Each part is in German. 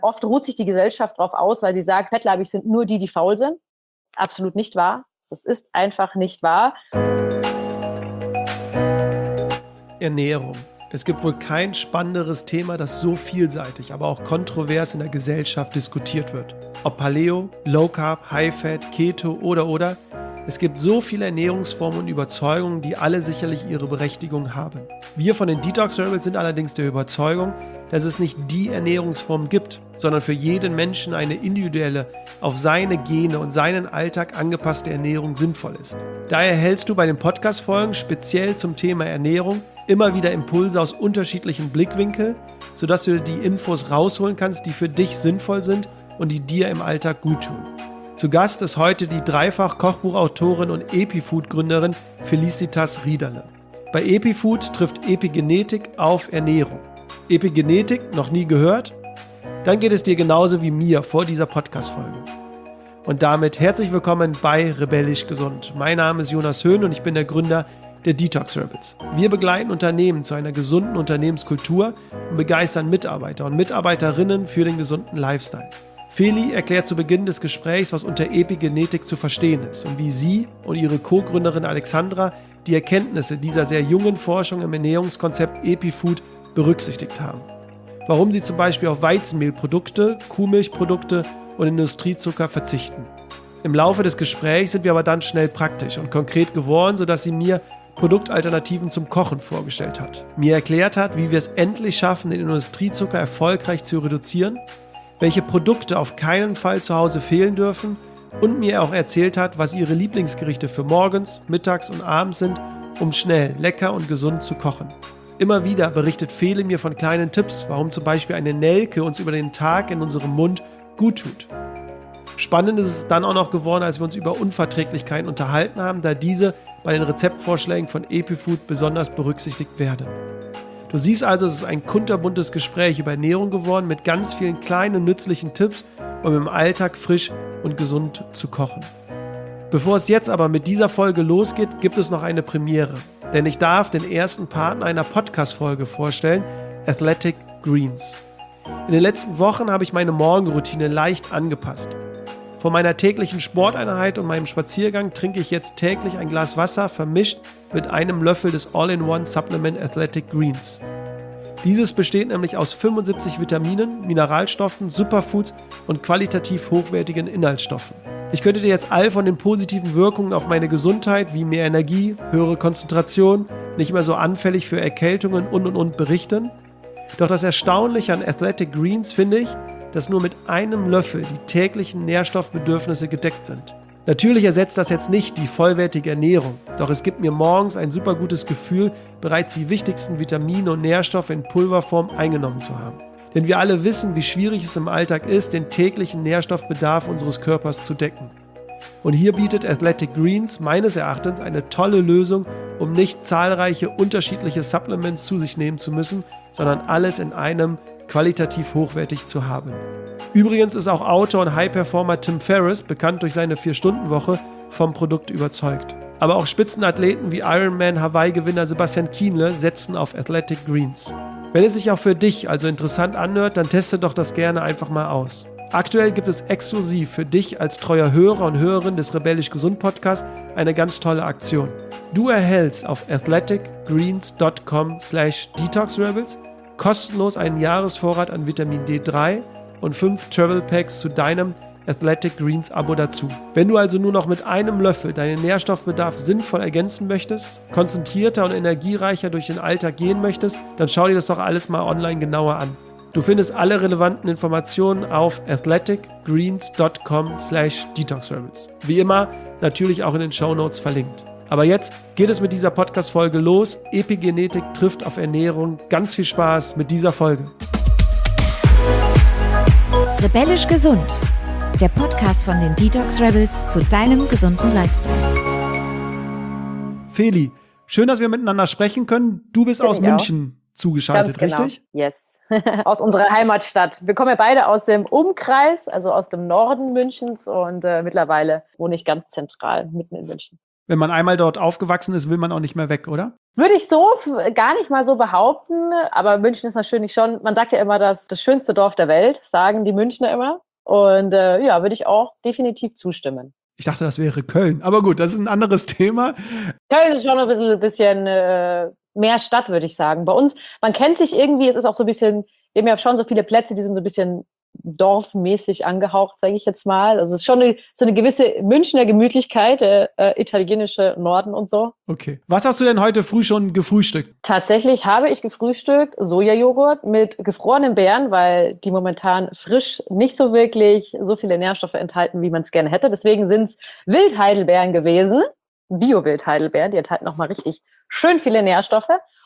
Oft ruht sich die Gesellschaft darauf aus, weil sie sagt, fettleibig sind nur die, die faul sind. Das ist absolut nicht wahr. Das ist einfach nicht wahr. Ernährung. Es gibt wohl kein spannenderes Thema, das so vielseitig, aber auch kontrovers in der Gesellschaft diskutiert wird. Ob Paleo, Low Carb, High Fat, Keto oder. Es gibt so viele Ernährungsformen und Überzeugungen, die alle sicherlich ihre Berechtigung haben. Wir von den Detox Rebels sind allerdings der Überzeugung, dass es nicht die Ernährungsform gibt, sondern für jeden Menschen eine individuelle, auf seine Gene und seinen Alltag angepasste Ernährung sinnvoll ist. Daher erhältst du bei den Podcast-Folgen speziell zum Thema Ernährung immer wieder Impulse aus unterschiedlichen Blickwinkeln, sodass du die Infos rausholen kannst, die für dich sinnvoll sind und die dir im Alltag gut tun. Zu Gast ist heute die Dreifach-Kochbuchautorin und Epifood-Gründerin Felicitas Riederle. Bei Epifood trifft Epigenetik auf Ernährung. Epigenetik, noch nie gehört? Dann geht es dir genauso wie mir vor dieser Podcast-Folge. Und damit herzlich willkommen bei Rebellisch Gesund. Mein Name ist Jonas Höhn und ich bin der Gründer der Detox Rebels. Wir begleiten Unternehmen zu einer gesunden Unternehmenskultur und begeistern Mitarbeiter und Mitarbeiterinnen für den gesunden Lifestyle. Feli erklärt zu Beginn des Gesprächs, was unter Epigenetik zu verstehen ist und wie sie und ihre Co-Gründerin Alexandra die Erkenntnisse dieser sehr jungen Forschung im Ernährungskonzept Epifood berücksichtigt haben. Warum sie zum Beispiel auf Weizenmehlprodukte, Kuhmilchprodukte und Industriezucker verzichten. Im Laufe des Gesprächs sind wir aber dann schnell praktisch und konkret geworden, sodass sie mir Produktalternativen zum Kochen vorgestellt hat. Mir erklärt hat, wie wir es endlich schaffen, den Industriezucker erfolgreich zu reduzieren, welche Produkte auf keinen Fall zu Hause fehlen dürfen und mir auch erzählt hat, was ihre Lieblingsgerichte für morgens, mittags und abends sind, um schnell, lecker und gesund zu kochen. Immer wieder berichtet Feli mir von kleinen Tipps, warum zum Beispiel eine Nelke uns über den Tag in unserem Mund gut tut. Spannend ist es dann auch noch geworden, als wir uns über Unverträglichkeiten unterhalten haben, da diese bei den Rezeptvorschlägen von Epifood besonders berücksichtigt werden. Du siehst also, es ist ein kunterbuntes Gespräch über Ernährung geworden mit ganz vielen kleinen nützlichen Tipps, um im Alltag frisch und gesund zu kochen. Bevor es jetzt aber mit dieser Folge losgeht, gibt es noch eine Premiere. Denn ich darf den ersten Partner einer Podcast-Folge vorstellen, Athletic Greens. In den letzten Wochen habe ich meine Morgenroutine leicht angepasst. Vor meiner täglichen Sporteinheit und meinem Spaziergang trinke ich jetzt täglich ein Glas Wasser vermischt mit einem Löffel des All-in-One-Supplement Athletic Greens. Dieses besteht nämlich aus 75 Vitaminen, Mineralstoffen, Superfoods und qualitativ hochwertigen Inhaltsstoffen. Ich könnte dir jetzt all von den positiven Wirkungen auf meine Gesundheit wie mehr Energie, höhere Konzentration, nicht mehr so anfällig für Erkältungen und berichten. Doch das Erstaunliche an Athletic Greens finde ich, dass nur mit einem Löffel die täglichen Nährstoffbedürfnisse gedeckt sind. Natürlich ersetzt das jetzt nicht die vollwertige Ernährung, doch es gibt mir morgens ein super gutes Gefühl, bereits die wichtigsten Vitamine und Nährstoffe in Pulverform eingenommen zu haben. Denn wir alle wissen, wie schwierig es im Alltag ist, den täglichen Nährstoffbedarf unseres Körpers zu decken. Und hier bietet Athletic Greens meines Erachtens eine tolle Lösung, um nicht zahlreiche unterschiedliche Supplements zu sich nehmen zu müssen, sondern alles in einem qualitativ hochwertig zu haben. Übrigens ist auch Autor und High-Performer Tim Ferriss, bekannt durch seine 4-Stunden-Woche, vom Produkt überzeugt. Aber auch Spitzenathleten wie Ironman Hawaii-Gewinner Sebastian Kienle setzen auf Athletic Greens. Wenn es sich auch für dich also interessant anhört, dann teste doch das gerne einfach mal aus. Aktuell gibt es exklusiv für dich als treuer Hörer und Hörerin des Rebellisch Gesund Podcasts eine ganz tolle Aktion. Du erhältst auf athleticgreens.com/detoxrebels kostenlos einen Jahresvorrat an Vitamin D3 und 5 Travel Packs zu deinem Athletic Greens Abo dazu. Wenn du also nur noch mit einem Löffel deinen Nährstoffbedarf sinnvoll ergänzen möchtest, konzentrierter und energiereicher durch den Alltag gehen möchtest, dann schau dir das doch alles mal online genauer an. Du findest alle relevanten Informationen auf athleticgreens.com/detoxrebels. Wie immer natürlich auch in den Shownotes verlinkt. Aber jetzt geht es mit dieser Podcast-Folge los. Epigenetik trifft auf Ernährung. Ganz viel Spaß mit dieser Folge. Rebellisch Gesund. Der Podcast von den Detox Rebels zu deinem gesunden Lifestyle. Feli, schön, dass wir miteinander sprechen können. Du bist aus München zugeschaltet, ganz genau. Richtig? Yes. Aus unserer Heimatstadt. Wir kommen ja beide aus dem Umkreis, also aus dem Norden Münchens und mittlerweile wohne ich ganz zentral mitten in München. Wenn man einmal dort aufgewachsen ist, will man auch nicht mehr weg, oder? Würde ich so gar nicht mal so behaupten, aber München ist natürlich schon, man sagt ja immer, das schönste Dorf der Welt, sagen die Münchner immer. Und ja, würde ich auch definitiv zustimmen. Ich dachte, das wäre Köln. Aber gut, das ist ein anderes Thema. Köln ist schon ein bisschen mehr Stadt, würde ich sagen. Bei uns, man kennt sich irgendwie, es ist auch so ein bisschen, wir haben ja schon so viele Plätze, die sind so ein bisschen dorfmäßig angehaucht, sage ich jetzt mal. Also es ist schon so eine gewisse Münchner Gemütlichkeit, italienische Norden und so. Okay. Was hast du denn heute früh schon gefrühstückt? Tatsächlich habe ich gefrühstückt Sojajoghurt mit gefrorenen Beeren, weil die momentan frisch nicht so wirklich so viele Nährstoffe enthalten, wie man es gerne hätte. Deswegen sind es Wildheidelbeeren gewesen, Bio-Wildheidelbeeren, die enthalten nochmal richtig schön viele Nährstoffe.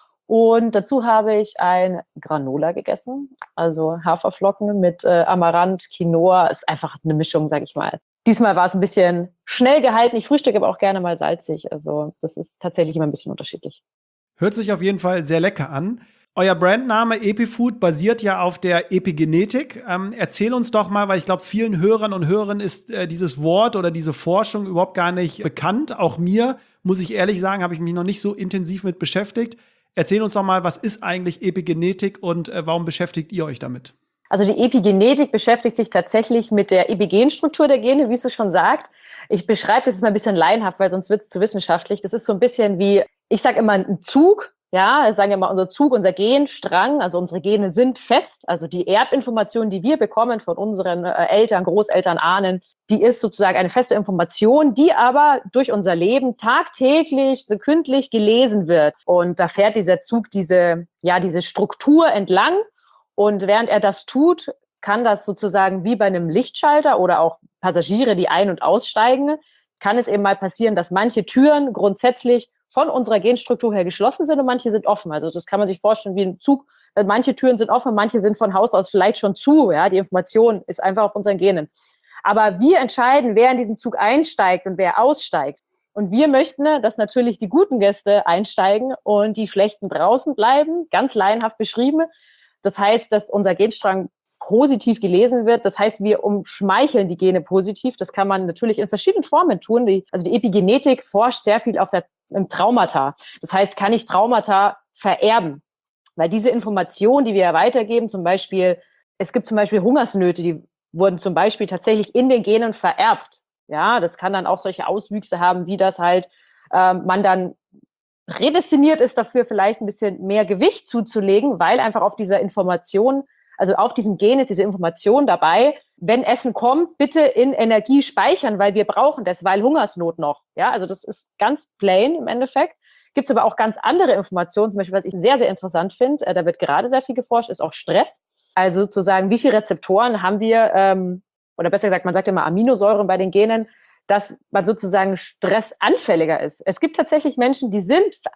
Und dazu habe ich ein Granola gegessen, also Haferflocken mit Amaranth, Quinoa. Ist einfach eine Mischung, sag ich mal. Diesmal war es ein bisschen schnell gehalten. Ich frühstücke aber auch gerne mal salzig. Also das ist tatsächlich immer ein bisschen unterschiedlich. Hört sich auf jeden Fall sehr lecker an. Euer Brandname EpiFood basiert ja auf der Epigenetik. Erzähl uns doch mal, weil ich glaube, vielen Hörern und Hörern ist dieses Wort oder diese Forschung überhaupt gar nicht bekannt. Auch mir, muss ich ehrlich sagen, habe ich mich noch nicht so intensiv mit beschäftigt. Erzähl uns doch mal, was ist eigentlich Epigenetik und warum beschäftigt ihr euch damit? Also die Epigenetik beschäftigt sich tatsächlich mit der Epigenstruktur der Gene, wie es schon sagt. Ich beschreibe das jetzt mal ein bisschen laienhaft, weil sonst wird es zu wissenschaftlich. Das ist so ein bisschen wie, ich sage immer, ein Zug. Ja, sagen wir mal, unser Zug, unser Genstrang, also unsere Gene sind fest. Also die Erbinformation, die wir bekommen von unseren Eltern, Großeltern, Ahnen, die ist sozusagen eine feste Information, die aber durch unser Leben tagtäglich, sekündlich gelesen wird. Und da fährt dieser Zug diese Struktur entlang. Und während er das tut, kann das sozusagen wie bei einem Lichtschalter oder auch Passagiere, die ein- und aussteigen, kann es eben mal passieren, dass manche Türen grundsätzlich von unserer Genstruktur her geschlossen sind und manche sind offen. Also das kann man sich vorstellen wie ein Zug. Manche Türen sind offen, manche sind von Haus aus vielleicht schon zu. Ja, die Information ist einfach auf unseren Genen. Aber wir entscheiden, wer in diesen Zug einsteigt und wer aussteigt. Und wir möchten, dass natürlich die guten Gäste einsteigen und die schlechten draußen bleiben, ganz laienhaft beschrieben. Das heißt, dass unser Genstrang positiv gelesen wird. Das heißt, wir umschmeicheln die Gene positiv. Das kann man natürlich in verschiedenen Formen tun. Die Epigenetik forscht sehr viel im Traumata. Das heißt, kann ich Traumata vererben? Weil diese Information, die wir ja weitergeben, zum Beispiel, es gibt zum Beispiel Hungersnöte, die wurden zum Beispiel tatsächlich in den Genen vererbt. Ja, das kann dann auch solche Auswüchse haben, wie das halt man dann prädestiniert ist dafür, vielleicht ein bisschen mehr Gewicht zuzulegen, weil einfach auf dieser Information, also auf diesem Gen ist diese Information dabei, wenn Essen kommt, bitte in Energie speichern, weil wir brauchen das, weil Hungersnot noch. Ja, also das ist ganz plain im Endeffekt. Gibt es aber auch ganz andere Informationen, zum Beispiel, was ich sehr, sehr interessant finde, da wird gerade sehr viel geforscht, ist auch Stress. Also sozusagen, wie viele Rezeptoren haben wir, oder besser gesagt, man sagt immer Aminosäuren bei den Genen, dass man sozusagen stressanfälliger ist. Es gibt tatsächlich Menschen, die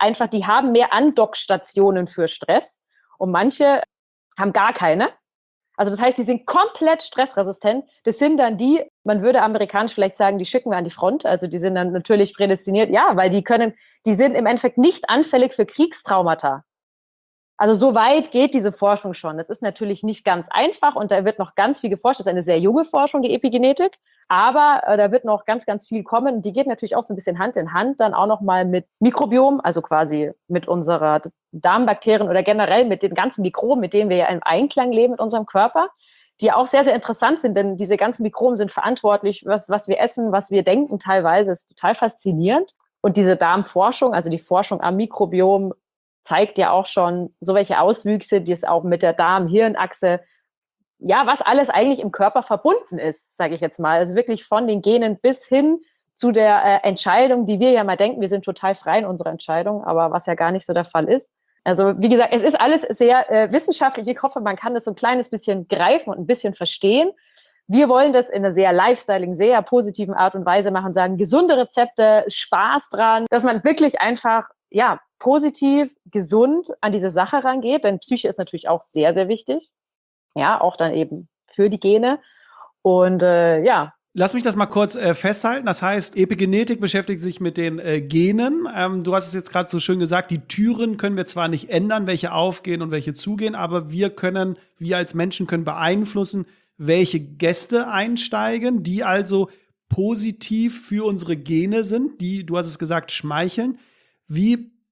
haben mehr Andockstationen für Stress und manche haben gar keine. Also das heißt, die sind komplett stressresistent. Das sind dann die, man würde amerikanisch vielleicht sagen, die schicken wir an die Front. Also die sind dann natürlich prädestiniert, ja, weil die sind im Endeffekt nicht anfällig für Kriegstraumata. Also so weit geht diese Forschung schon. Das ist natürlich nicht ganz einfach und da wird noch ganz viel geforscht. Das ist eine sehr junge Forschung, die Epigenetik. Aber da wird noch ganz, ganz viel kommen. Die geht natürlich auch so ein bisschen Hand in Hand dann auch nochmal mit Mikrobiom, also quasi mit unserer Darmbakterien oder generell mit den ganzen Mikroben, mit denen wir ja im Einklang leben mit unserem Körper, die ja auch sehr, sehr interessant sind, denn diese ganzen Mikroben sind verantwortlich, was wir essen, was wir denken teilweise. Das ist total faszinierend. Und diese Darmforschung, also die Forschung am Mikrobiom, zeigt ja auch schon so welche Auswüchse, die es auch mit der Darm-Hirn-Achse, ja, was alles eigentlich im Körper verbunden ist, sage ich jetzt mal. Also wirklich von den Genen bis hin zu der Entscheidung, die wir ja mal denken, wir sind total frei in unserer Entscheidung, aber was ja gar nicht so der Fall ist. Also wie gesagt, es ist alles sehr wissenschaftlich. Ich hoffe, man kann das so ein kleines bisschen greifen und ein bisschen verstehen. Wir wollen das in einer sehr lifestyling, sehr positiven Art und Weise machen, sagen gesunde Rezepte, Spaß dran, dass man wirklich einfach, ja, positiv, gesund an diese Sache rangeht, denn Psyche ist natürlich auch sehr, sehr wichtig. Ja, auch dann eben für die Gene. Und ja. Lass mich das mal kurz festhalten. Das heißt, Epigenetik beschäftigt sich mit den Genen. Du hast es jetzt gerade so schön gesagt, die Türen können wir zwar nicht ändern, welche aufgehen und welche zugehen, aber wir als Menschen können beeinflussen, welche Gäste einsteigen, die also positiv für unsere Gene sind, die, du hast es gesagt, schmeicheln. Wie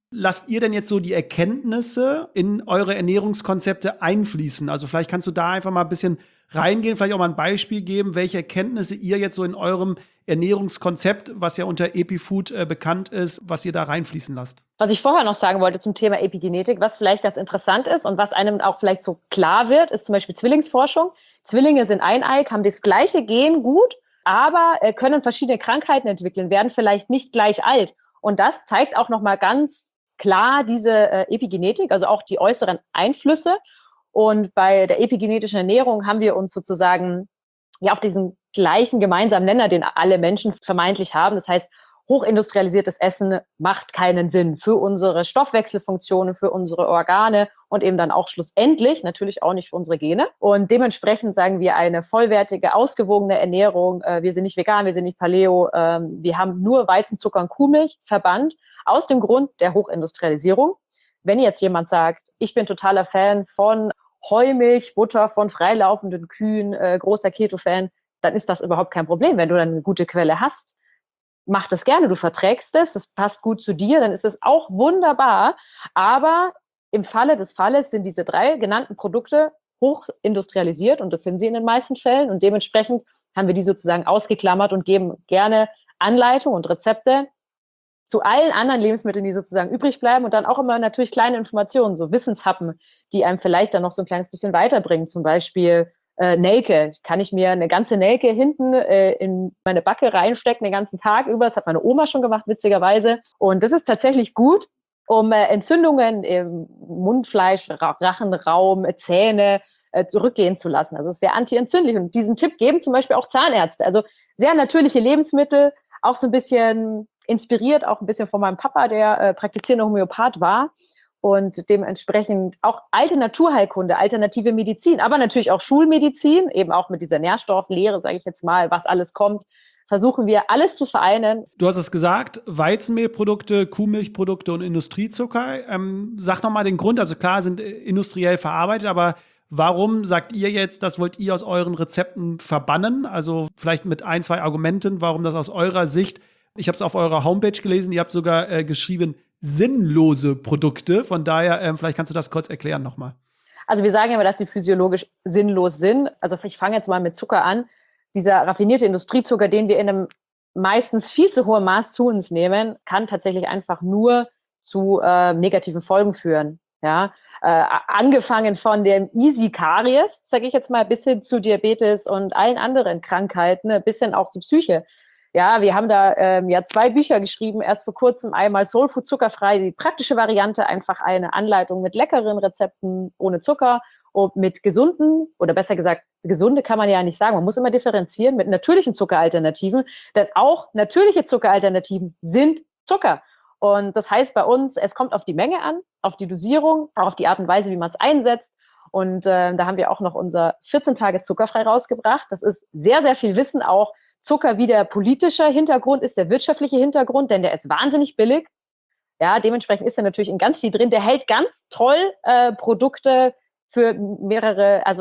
lasst ihr denn jetzt so die Erkenntnisse in eure Ernährungskonzepte einfließen? Also vielleicht kannst du da einfach mal ein bisschen reingehen, vielleicht auch mal ein Beispiel geben, welche Erkenntnisse ihr jetzt so in eurem Ernährungskonzept, was ja unter EpiFood bekannt ist, was ihr da reinfließen lasst. Was ich vorher noch sagen wollte zum Thema Epigenetik, was vielleicht ganz interessant ist und was einem auch vielleicht so klar wird, ist zum Beispiel Zwillingsforschung. Zwillinge sind eineig, haben das gleiche Gen gut, aber können verschiedene Krankheiten entwickeln, werden vielleicht nicht gleich alt. Und das zeigt auch nochmal ganz klar diese Epigenetik, also auch die äußeren Einflüsse. Und bei der epigenetischen Ernährung haben wir uns sozusagen ja auf diesen gleichen gemeinsamen Nenner, den alle Menschen vermeintlich haben. Das heißt, hochindustrialisiertes Essen macht keinen Sinn für unsere Stoffwechselfunktionen, für unsere Organe und eben dann auch schlussendlich natürlich auch nicht für unsere Gene. Und dementsprechend sagen wir eine vollwertige, ausgewogene Ernährung. Wir sind nicht vegan, wir sind nicht Paleo. Wir haben nur Weizenzucker und Kuhmilch verbannt aus dem Grund der Hochindustrialisierung. Wenn jetzt jemand sagt, ich bin totaler Fan von Heumilch, Butter von freilaufenden Kühen, großer Keto-Fan, dann ist das überhaupt kein Problem. Wenn du dann eine gute Quelle hast, mach das gerne, du verträgst es, das passt gut zu dir, dann ist es auch wunderbar. Aber im Falle des Falles sind diese 3 genannten Produkte hochindustrialisiert und das sind sie in den meisten Fällen. Und dementsprechend haben wir die sozusagen ausgeklammert und geben gerne Anleitungen und Rezepte zu allen anderen Lebensmitteln, die sozusagen übrig bleiben und dann auch immer natürlich kleine Informationen, so Wissenshappen, die einem vielleicht dann noch so ein kleines bisschen weiterbringen. Zum Beispiel Nelke. Kann ich mir eine ganze Nelke hinten in meine Backe reinstecken, den ganzen Tag über. Das hat meine Oma schon gemacht, witzigerweise. Und das ist tatsächlich gut, um Entzündungen im Mundfleisch, Rachenraum, Zähne zurückgehen zu lassen. Also es ist sehr antientzündlich. Und diesen Tipp geben zum Beispiel auch Zahnärzte. Also sehr natürliche Lebensmittel, auch so ein bisschen inspiriert, auch ein bisschen von meinem Papa, der praktizierender Homöopath war. Und dementsprechend auch alte Naturheilkunde, alternative Medizin, aber natürlich auch Schulmedizin, eben auch mit dieser Nährstofflehre, sage ich jetzt mal, was alles kommt, versuchen wir alles zu vereinen. Du hast es gesagt, Weizenmehlprodukte, Kuhmilchprodukte und Industriezucker. Sag nochmal den Grund, also klar sind industriell verarbeitet, aber warum sagt ihr jetzt, das wollt ihr aus euren Rezepten verbannen? Also vielleicht mit 1, 2 Argumenten, warum das aus eurer Sicht, ich habe es auf eurer Homepage gelesen, ihr habt sogar geschrieben, sinnlose Produkte. Von daher, vielleicht kannst du das kurz erklären nochmal. Also wir sagen immer, dass sie physiologisch sinnlos sind. Also ich fange jetzt mal mit Zucker an. Dieser raffinierte Industriezucker, den wir in einem meistens viel zu hohem Maß zu uns nehmen, kann tatsächlich einfach nur zu negativen Folgen führen. Ja? Angefangen von dem Easy Karies, sage ich jetzt mal, bis hin zu Diabetes und allen anderen Krankheiten, bis hin auch zu Psyche. Ja, wir haben da 2 Bücher geschrieben, erst vor kurzem einmal Soulfood zuckerfrei, die praktische Variante, einfach eine Anleitung mit leckeren Rezepten ohne Zucker und mit gesunden, oder besser gesagt, gesunde kann man ja nicht sagen, man muss immer differenzieren mit natürlichen Zuckeralternativen, denn auch natürliche Zuckeralternativen sind Zucker. Und das heißt bei uns, es kommt auf die Menge an, auf die Dosierung, auch auf die Art und Weise, wie man es einsetzt. Und da haben wir auch noch unser 14 Tage zuckerfrei rausgebracht. Das ist sehr, sehr viel Wissen auch. Zucker wie der politische Hintergrund ist der wirtschaftliche Hintergrund, denn der ist wahnsinnig billig. Ja, dementsprechend ist er natürlich in ganz viel drin. Der hält ganz toll Produkte für mehrere, also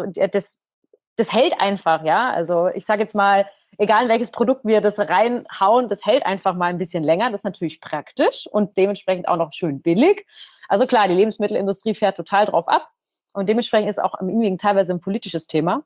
das hält einfach, ja. Also ich sage jetzt mal, egal in welches Produkt wir das reinhauen, das hält einfach mal ein bisschen länger. Das ist natürlich praktisch und dementsprechend auch noch schön billig. Also klar, die Lebensmittelindustrie fährt total drauf ab und dementsprechend ist auch im Übrigen teilweise ein politisches Thema.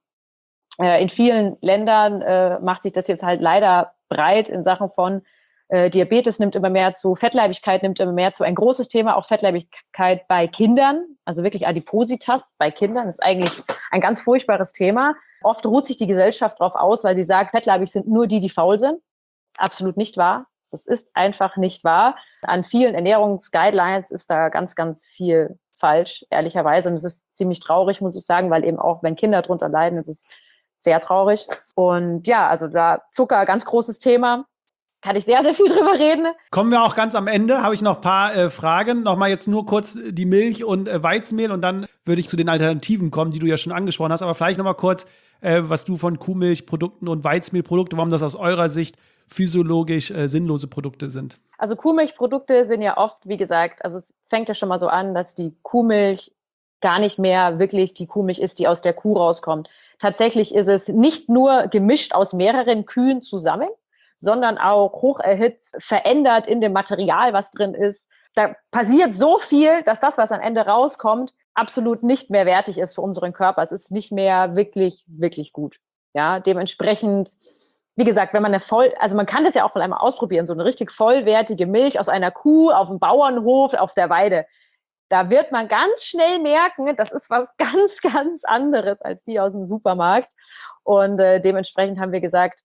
In vielen Ländern macht sich das jetzt halt leider breit in Sachen von Diabetes nimmt immer mehr zu, Fettleibigkeit nimmt immer mehr zu. Ein großes Thema, auch Fettleibigkeit bei Kindern, also wirklich Adipositas bei Kindern, ist eigentlich ein ganz furchtbares Thema. Oft ruht sich die Gesellschaft darauf aus, weil sie sagt, fettleibig sind nur die faul sind. Das ist absolut nicht wahr. Das ist einfach nicht wahr. An vielen Ernährungsguidelines ist da ganz, ganz viel falsch, ehrlicherweise. Und es ist ziemlich traurig, muss ich sagen, weil eben auch, wenn Kinder drunter leiden, ist es sehr traurig. Und ja, also da Zucker, ganz großes Thema. Kann ich sehr, sehr viel drüber reden. Kommen wir auch ganz am Ende, habe ich noch ein paar Fragen. Nochmal jetzt nur kurz die Milch und Weizenmehl und dann würde ich zu den Alternativen kommen, die du ja schon angesprochen hast. Aber vielleicht nochmal kurz, was du von Kuhmilchprodukten und Weizenmehlprodukten, warum das aus eurer Sicht physiologisch sinnlose Produkte sind. Also Kuhmilchprodukte sind ja oft, wie gesagt, also es fängt ja schon mal so an, dass die Kuhmilch gar nicht mehr wirklich die Kuhmilch ist, die aus der Kuh rauskommt. Tatsächlich ist es nicht nur gemischt aus mehreren Kühen zusammen, sondern auch hoch erhitzt, verändert in dem Material, was drin ist. Da passiert so viel, dass das, was am Ende rauskommt, absolut nicht mehr wertig ist für unseren Körper. Es ist nicht mehr wirklich, wirklich gut. Ja, dementsprechend, wie gesagt, wenn man also man kann das ja auch mal einmal ausprobieren, so eine richtig vollwertige Milch aus einer Kuh auf dem Bauernhof, auf der Weide. Da wird man ganz schnell merken, das ist was ganz, ganz anderes als die aus dem Supermarkt. Und dementsprechend haben wir gesagt,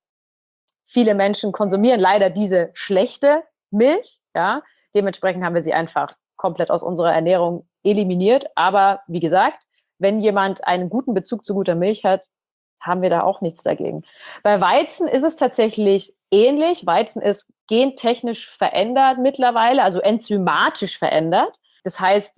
viele Menschen konsumieren leider diese schlechte Milch. Ja, dementsprechend haben wir sie einfach komplett aus unserer Ernährung eliminiert. Aber wie gesagt, wenn jemand einen guten Bezug zu guter Milch hat, haben wir da auch nichts dagegen. Bei Weizen ist es tatsächlich ähnlich. Weizen ist gentechnisch verändert mittlerweile, also enzymatisch verändert. Das heißt,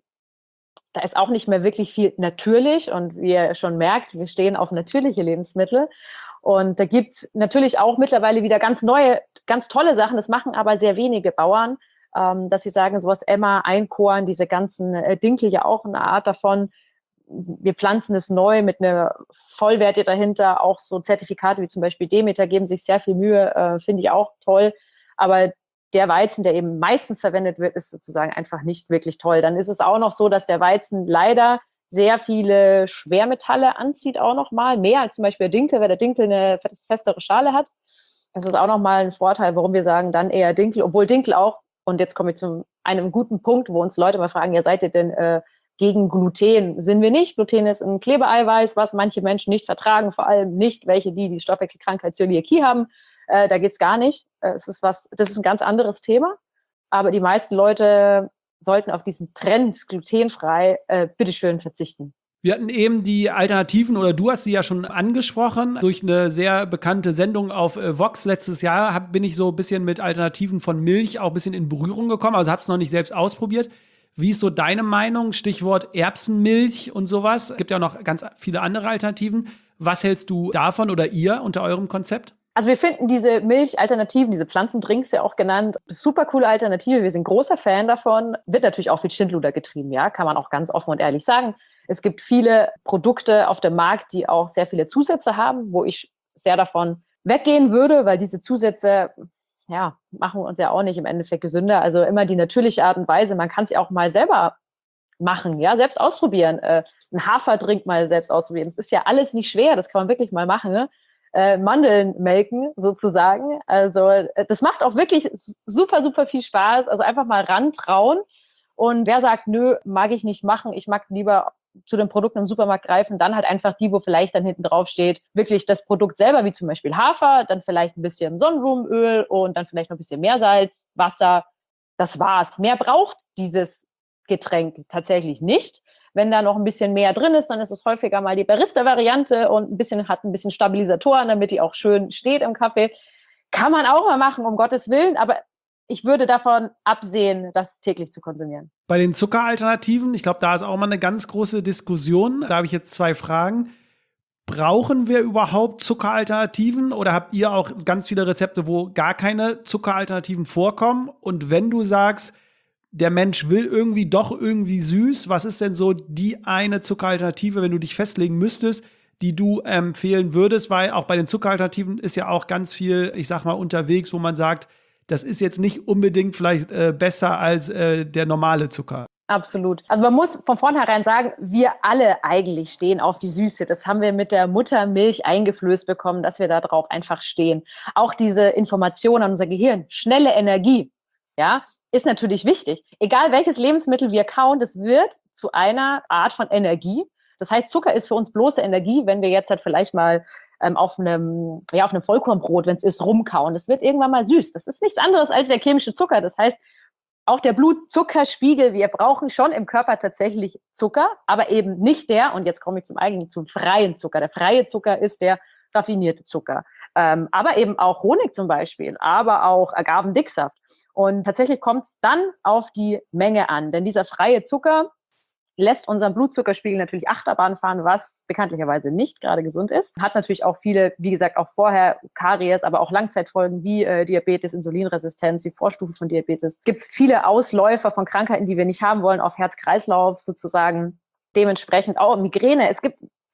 da ist auch nicht mehr wirklich viel natürlich. Und wie ihr schon merkt, wir stehen auf natürliche Lebensmittel. Und da gibt es natürlich auch mittlerweile wieder ganz neue, ganz tolle Sachen. Das machen aber sehr wenige Bauern, dass sie sagen, sowas Emmer, Einkorn, diese ganzen Dinkel ja auch eine Art davon. Wir pflanzen es neu mit einer Vollwerte dahinter. Auch so Zertifikate wie zum Beispiel Demeter geben sich sehr viel Mühe, finde ich auch toll. Aber der Weizen, der eben meistens verwendet wird, ist sozusagen einfach nicht wirklich toll. Dann ist es auch noch so, dass der Weizen leider sehr viele Schwermetalle anzieht, auch nochmal, mehr als zum Beispiel der Dinkel, weil der Dinkel eine festere Schale hat. Das ist auch nochmal ein Vorteil, warum wir sagen, dann eher Dinkel, obwohl Dinkel auch, und jetzt komme ich zu einem guten Punkt, wo uns Leute mal fragen, ja, seid ihr denn gegen Gluten? Sind wir nicht. Gluten ist ein Klebeeiweiß, was manche Menschen nicht vertragen, vor allem nicht welche, die Stoffwechselkrankheit Zöliakie haben. Da geht's gar nicht. Das ist ein ganz anderes Thema. Aber die meisten Leute sollten auf diesen Trend glutenfrei bitteschön verzichten. Wir hatten eben die Alternativen, oder du hast sie ja schon angesprochen, durch eine sehr bekannte Sendung auf Vox letztes Jahr bin ich so ein bisschen mit Alternativen von Milch auch ein bisschen in Berührung gekommen, also habe es noch nicht selbst ausprobiert. Wie ist so deine Meinung? Stichwort Erbsenmilch und sowas. Es gibt ja noch ganz viele andere Alternativen. Was hältst du davon oder ihr unter eurem Konzept? Also wir finden diese Milchalternativen, diese Pflanzendrinks ja auch genannt, super coole Alternative. Wir sind großer Fan davon. Wird natürlich auch viel Schindluder getrieben, ja, kann man auch ganz offen und ehrlich sagen. Es gibt viele Produkte auf dem Markt, die auch sehr viele Zusätze haben, wo ich sehr davon weggehen würde, weil diese Zusätze, ja, machen uns ja auch nicht im Endeffekt gesünder. Also immer die natürliche Art und Weise. Man kann es ja auch mal selber machen, ja, selbst ausprobieren. Einen Haferdrink mal selbst ausprobieren. Das ist ja alles nicht schwer, das kann man wirklich mal machen, ne? Mandeln melken sozusagen. Also das macht auch wirklich super, super viel Spaß. Also einfach mal rantrauen. Und wer sagt, nö, mag ich nicht machen, ich mag lieber zu den Produkten im Supermarkt greifen, dann halt einfach die, wo vielleicht dann hinten drauf steht, wirklich das Produkt selber, wie zum Beispiel Hafer, dann vielleicht ein bisschen Sonnenblumenöl und dann vielleicht noch ein bisschen Meersalz, Wasser. Das war's. Mehr braucht dieses Getränk tatsächlich nicht. Wenn da noch ein bisschen mehr drin ist, dann ist es häufiger mal die Barista-Variante und hat ein bisschen Stabilisatoren, damit die auch schön steht im Kaffee. Kann man auch mal machen, um Gottes Willen, aber ich würde davon absehen, das täglich zu konsumieren. Bei den Zuckeralternativen, ich glaube, da ist auch mal eine ganz große Diskussion. Da habe ich jetzt 2 Fragen. Brauchen wir überhaupt Zuckeralternativen oder habt ihr auch ganz viele Rezepte, wo gar keine Zuckeralternativen vorkommen? Und wenn du sagst, der Mensch will irgendwie süß, was ist denn so die eine Zuckeralternative, wenn du dich festlegen müsstest, die du empfehlen würdest? Weil auch bei den Zuckeralternativen ist ja auch ganz viel, ich sag mal, unterwegs, wo man sagt, das ist jetzt nicht unbedingt vielleicht besser als der normale Zucker. Absolut. Also man muss von vornherein sagen, wir alle eigentlich stehen auf die Süße. Das haben wir mit der Muttermilch eingeflößt bekommen, dass wir da drauf einfach stehen. Auch diese Information an unser Gehirn, schnelle Energie, ja, ist natürlich wichtig. Egal welches Lebensmittel wir kauen, das wird zu einer Art von Energie. Das heißt, Zucker ist für uns bloße Energie, wenn wir jetzt halt vielleicht mal auf einem Vollkornbrot, wenn es ist, rumkauen. Das wird irgendwann mal süß. Das ist nichts anderes als der chemische Zucker. Das heißt, auch der Blutzuckerspiegel, wir brauchen schon im Körper tatsächlich Zucker, aber eben nicht und jetzt komme ich zum freien Zucker. Der freie Zucker ist der raffinierte Zucker. Aber eben auch Honig zum Beispiel, aber auch Agavendicksaft. Und tatsächlich kommt es dann auf die Menge an, denn dieser freie Zucker lässt unseren Blutzuckerspiegel natürlich Achterbahn fahren, was bekanntlicherweise nicht gerade gesund ist. Hat natürlich auch viele, wie gesagt, auch vorher Karies, aber auch Langzeitfolgen wie Diabetes, Insulinresistenz, die Vorstufe von Diabetes. Gibt es viele Ausläufer von Krankheiten, die wir nicht haben wollen, auf Herz-Kreislauf sozusagen. Dementsprechend auch Migräne.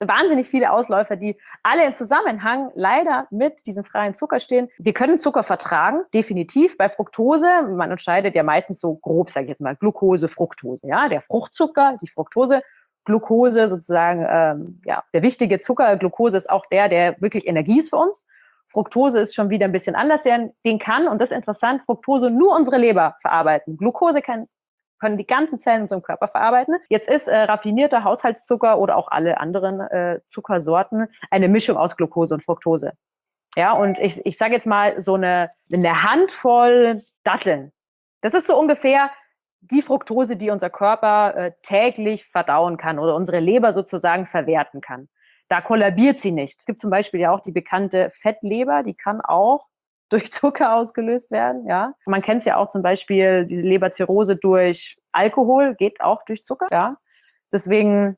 wahnsinnig viele Ausläufer, die alle im Zusammenhang leider mit diesem freien Zucker stehen. Wir können Zucker vertragen, definitiv. Bei Fructose, man unterscheidet ja meistens so grob, sage ich jetzt mal, Glucose, Fructose. Ja, der Fruchtzucker, die Fructose, Glucose sozusagen, der wichtige Zucker. Glucose ist auch der wirklich Energie ist für uns. Fructose ist schon wieder ein bisschen anders. Den kann, und das ist interessant, Fructose nur unsere Leber verarbeiten. Glucose können die ganzen Zellen in unserem Körper verarbeiten. Jetzt ist raffinierter Haushaltszucker oder auch alle anderen Zuckersorten eine Mischung aus Glucose und Fructose. Ja, und ich sage jetzt mal so eine Handvoll Datteln. Das ist so ungefähr die Fructose, die unser Körper täglich verdauen kann oder unsere Leber sozusagen verwerten kann. Da kollabiert sie nicht. Es gibt zum Beispiel ja auch die bekannte Fettleber, die kann auch durch Zucker ausgelöst werden. Ja. Man kennt es ja auch zum Beispiel, diese Leberzirrhose durch Alkohol, geht auch durch Zucker. Ja. Deswegen,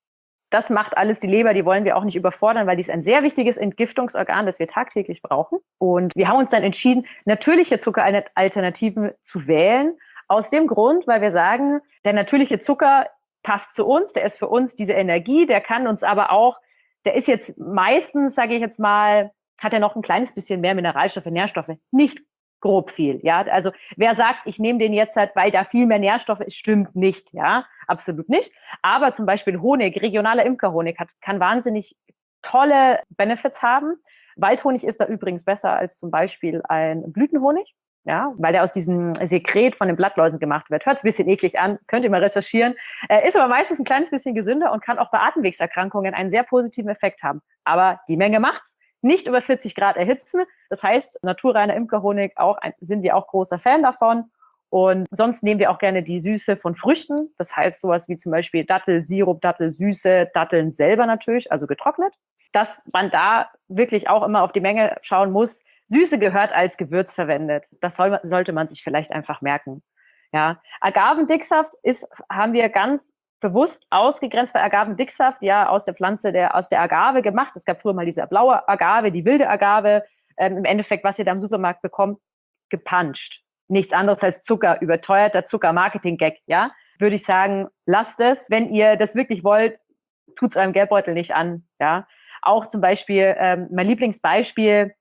das macht alles die Leber, die wollen wir auch nicht überfordern, weil die ist ein sehr wichtiges Entgiftungsorgan, das wir tagtäglich brauchen. Und wir haben uns dann entschieden, natürliche Zuckeralternativen zu wählen, aus dem Grund, weil wir sagen, der natürliche Zucker passt zu uns, der ist für uns diese Energie, der kann uns aber auch, der ist jetzt meistens, sage ich jetzt mal, hat er noch ein kleines bisschen mehr Mineralstoffe, Nährstoffe, nicht grob viel, ja, also wer sagt, ich nehme den jetzt halt, weil da viel mehr Nährstoffe ist, stimmt nicht, ja, absolut nicht, aber zum Beispiel Honig, regionaler Imkerhonig kann wahnsinnig tolle Benefits haben. Waldhonig ist da übrigens besser als zum Beispiel ein Blütenhonig, ja, weil der aus diesem Sekret von den Blattläusen gemacht wird. Hört sich ein bisschen eklig an, könnt ihr mal recherchieren, ist aber meistens ein kleines bisschen gesünder und kann auch bei Atemwegserkrankungen einen sehr positiven Effekt haben, aber die Menge macht's. Nicht über 40 Grad erhitzen. Das heißt, naturreiner Imkerhonig sind wir auch großer Fan davon. Und sonst nehmen wir auch gerne die Süße von Früchten. Das heißt sowas wie zum Beispiel Dattelsirup, Dattelsüße, Datteln selber natürlich, also getrocknet. Dass man da wirklich auch immer auf die Menge schauen muss. Süße gehört als Gewürz verwendet. Das sollte man sich vielleicht einfach merken. Ja. Agavendicksaft haben wir ganz bewusst ausgegrenzt, weil Agavendicksaft ja aus der Pflanze, aus der Agave gemacht. Es gab früher mal diese blaue Agave, die wilde Agave. Im Endeffekt, was ihr da im Supermarkt bekommt, gepanscht. Nichts anderes als Zucker, überteuerter Zucker-Marketing-Gag, ja. Würde ich sagen, lasst es. Wenn ihr das wirklich wollt, tut's eurem Geldbeutel nicht an, ja. Auch zum Beispiel, mein Lieblingsbeispiel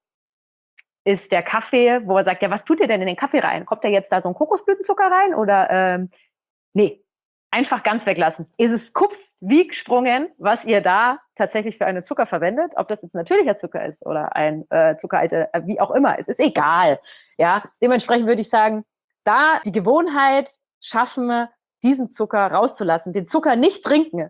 ist der Kaffee, wo man sagt, ja, was tut ihr denn in den Kaffee rein? Kommt da jetzt da so ein Kokosblütenzucker rein oder, nee. Einfach ganz weglassen. Ist es Kupf wie gesprungen, was ihr da tatsächlich für einen Zucker verwendet, ob das jetzt natürlicher Zucker ist oder ein Zuckeralter, wie auch immer. Es ist egal. Ja, dementsprechend würde ich sagen, da die Gewohnheit schaffen, diesen Zucker rauszulassen, den Zucker nicht trinken.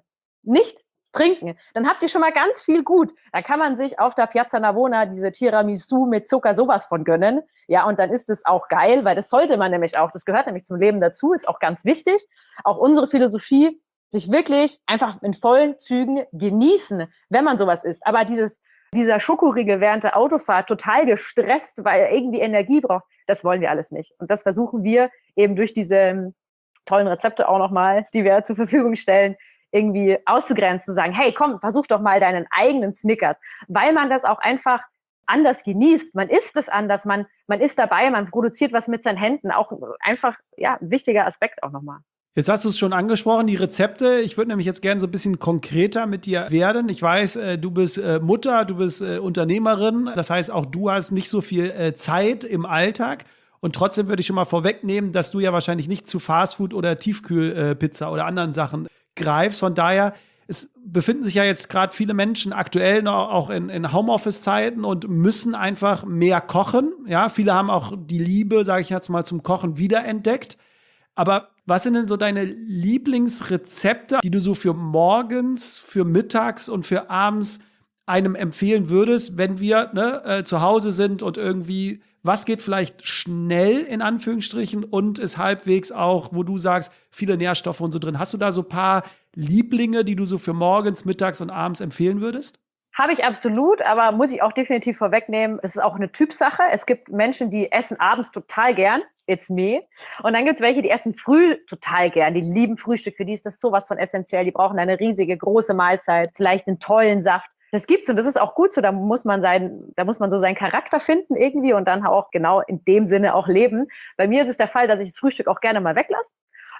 Dann habt ihr schon mal ganz viel gut. Da kann man sich auf der Piazza Navona diese Tiramisu mit Zucker sowas von gönnen. Ja, und dann ist es auch geil, weil das sollte man nämlich auch. Das gehört nämlich zum Leben dazu, ist auch ganz wichtig. Auch unsere Philosophie, sich wirklich einfach in vollen Zügen genießen, wenn man sowas isst. Aber dieser Schokoriegel während der Autofahrt, total gestresst, weil er irgendwie Energie braucht, das wollen wir alles nicht. Und das versuchen wir eben durch diese tollen Rezepte auch nochmal, die wir zur Verfügung stellen, irgendwie auszugrenzen, zu sagen, hey, komm, versuch doch mal deinen eigenen Snickers, weil man das auch einfach anders genießt. Man isst es anders, man ist dabei, man produziert was mit seinen Händen, auch einfach, ja, ein wichtiger Aspekt auch nochmal. Jetzt hast du es schon angesprochen, die Rezepte. Ich würde nämlich jetzt gerne so ein bisschen konkreter mit dir werden. Ich weiß, du bist Mutter, du bist Unternehmerin. Das heißt, auch du hast nicht so viel Zeit im Alltag. Und trotzdem würde ich schon mal vorwegnehmen, dass du ja wahrscheinlich nicht zu Fastfood oder Tiefkühlpizza oder anderen Sachen greifst. Von daher, es befinden sich ja jetzt gerade viele Menschen aktuell noch auch in Homeoffice-Zeiten und müssen einfach mehr kochen. Ja, viele haben auch die Liebe, sage ich jetzt mal, zum Kochen wiederentdeckt. Aber was sind denn so deine Lieblingsrezepte, die du so für morgens, für mittags und für abends einem empfehlen würdest, wenn wir zu Hause sind und irgendwie, was geht vielleicht schnell in Anführungsstrichen und ist halbwegs auch, wo du sagst, viele Nährstoffe und so drin. Hast du da so ein paar Lieblinge, die du so für morgens, mittags und abends empfehlen würdest? Habe ich absolut, aber muss ich auch definitiv vorwegnehmen, es ist auch eine Typsache. Es gibt Menschen, die essen abends total gern, it's me. Und dann gibt es welche, die essen früh total gern, die lieben Frühstück, für die ist das sowas von essentiell. Die brauchen eine riesige, große Mahlzeit, vielleicht einen tollen Saft. Das gibt's und das ist auch gut so, da muss man so seinen Charakter finden irgendwie und dann auch genau in dem Sinne auch leben. Bei mir ist es der Fall, dass ich das Frühstück auch gerne mal weglasse.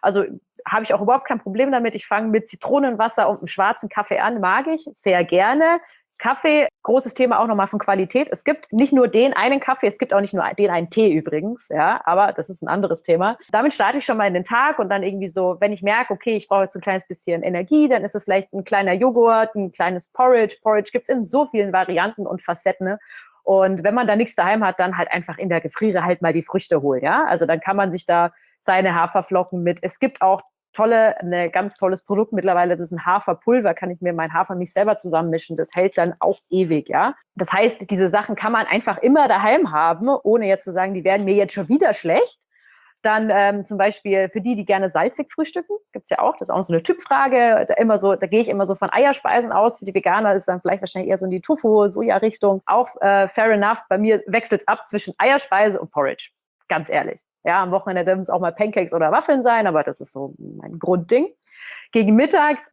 Also habe ich auch überhaupt kein Problem damit. Ich fange mit Zitronenwasser und einem schwarzen Kaffee an, mag ich sehr gerne. Kaffee, großes Thema auch nochmal von Qualität. Es gibt nicht nur den einen Kaffee, es gibt auch nicht nur den einen Tee übrigens, ja, aber das ist ein anderes Thema. Damit starte ich schon mal in den Tag und dann irgendwie so, wenn ich merke, okay, ich brauche jetzt ein kleines bisschen Energie, dann ist es vielleicht ein kleiner Joghurt, ein kleines Porridge. Porridge gibt es in so vielen Varianten und Facetten, ne? Und wenn man da nichts daheim hat, dann halt einfach in der Gefriere halt mal die Früchte holen, ja. Also dann kann man sich da seine Haferflocken mit. Es gibt auch ein ganz tolles Produkt mittlerweile, das ist ein Haferpulver, kann ich mir mein Hafermilch selber zusammenmischen, das hält dann auch ewig, ja. Das heißt, diese Sachen kann man einfach immer daheim haben, ohne jetzt zu sagen, die werden mir jetzt schon wieder schlecht. Dann zum Beispiel für die gerne salzig frühstücken, gibt's ja auch, das ist auch so eine Typfrage, da gehe ich immer so von Eierspeisen aus, für die Veganer ist dann vielleicht wahrscheinlich eher so in die Tofu-Soja-Richtung, auch fair enough, bei mir wechselt's ab zwischen Eierspeise und Porridge, ganz ehrlich. Ja, am Wochenende dürfen es auch mal Pancakes oder Waffeln sein, aber das ist so mein Grundding. Gegen mittags,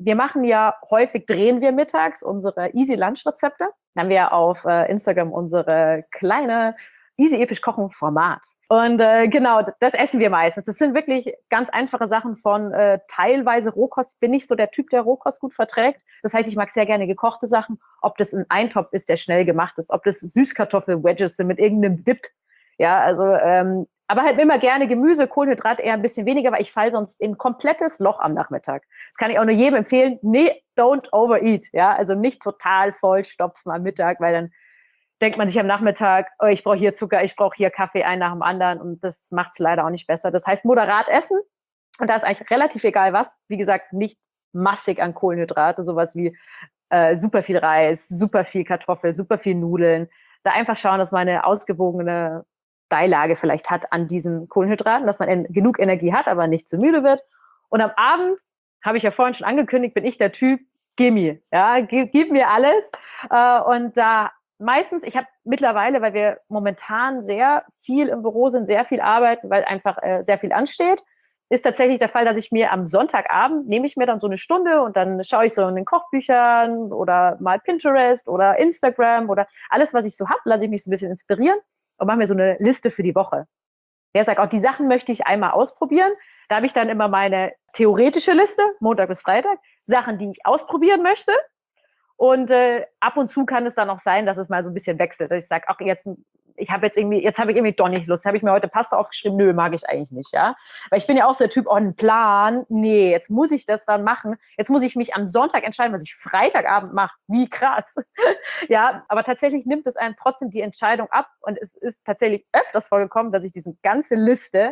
drehen wir mittags unsere Easy Lunch Rezepte. Dann haben wir auf Instagram unsere kleine Easy Episch Kochen Format. Und genau, das essen wir meistens. Das sind wirklich ganz einfache Sachen von teilweise Rohkost. Ich bin nicht so der Typ, der Rohkost gut verträgt. Das heißt, ich mag sehr gerne gekochte Sachen. Ob das ein Eintopf ist, der schnell gemacht ist, ob das Süßkartoffel-Wedges sind mit irgendeinem Dip. Ja, also aber halt immer gerne Gemüse, Kohlenhydrat eher ein bisschen weniger, weil ich falle sonst in ein komplettes Loch am Nachmittag. Das kann ich auch nur jedem empfehlen. Nee, don't overeat. Ja, also nicht total vollstopfen am Mittag, weil dann denkt man sich am Nachmittag, oh, ich brauche hier Zucker, ich brauche hier Kaffee, einen nach dem anderen und das macht es leider auch nicht besser. Das heißt, moderat essen und da ist eigentlich relativ egal was. Wie gesagt, nicht massig an Kohlenhydrate, sowas wie super viel Reis, super viel Kartoffel, super viel Nudeln. Da einfach schauen, dass man eine ausgewogene Beilage vielleicht hat an diesen Kohlenhydraten, dass man genug Energie hat, aber nicht zu müde wird. Und am Abend, habe ich ja vorhin schon angekündigt, bin ich der Typ, gimme, ja, gib mir alles. Und da meistens, ich habe mittlerweile, weil wir momentan sehr viel im Büro sind, sehr viel arbeiten, weil einfach sehr viel ansteht, ist tatsächlich der Fall, dass ich mir am Sonntagabend nehme ich mir dann so eine Stunde und dann schaue ich so in den Kochbüchern oder mal Pinterest oder Instagram oder alles, was ich so habe, lasse ich mich so ein bisschen inspirieren und mache mir so eine Liste für die Woche. Der sagt auch, die Sachen möchte ich einmal ausprobieren. Da habe ich dann immer meine theoretische Liste, Montag bis Freitag, Sachen, die ich ausprobieren möchte. Und ab und zu kann es dann auch sein, dass es mal so ein bisschen wechselt. Dass ich sage, ach, jetzt habe ich irgendwie doch nicht Lust. Habe ich mir heute Pasta aufgeschrieben? Nö, mag ich eigentlich nicht, ja. Weil ich bin ja auch so der Typ, oh, ein Plan. Nee, jetzt muss ich das dann machen. Jetzt muss ich mich am Sonntag entscheiden, was ich Freitagabend mache. Wie krass. Ja, aber tatsächlich nimmt es einem trotzdem die Entscheidung ab. Und es ist tatsächlich öfters vorgekommen, dass ich diese ganze Liste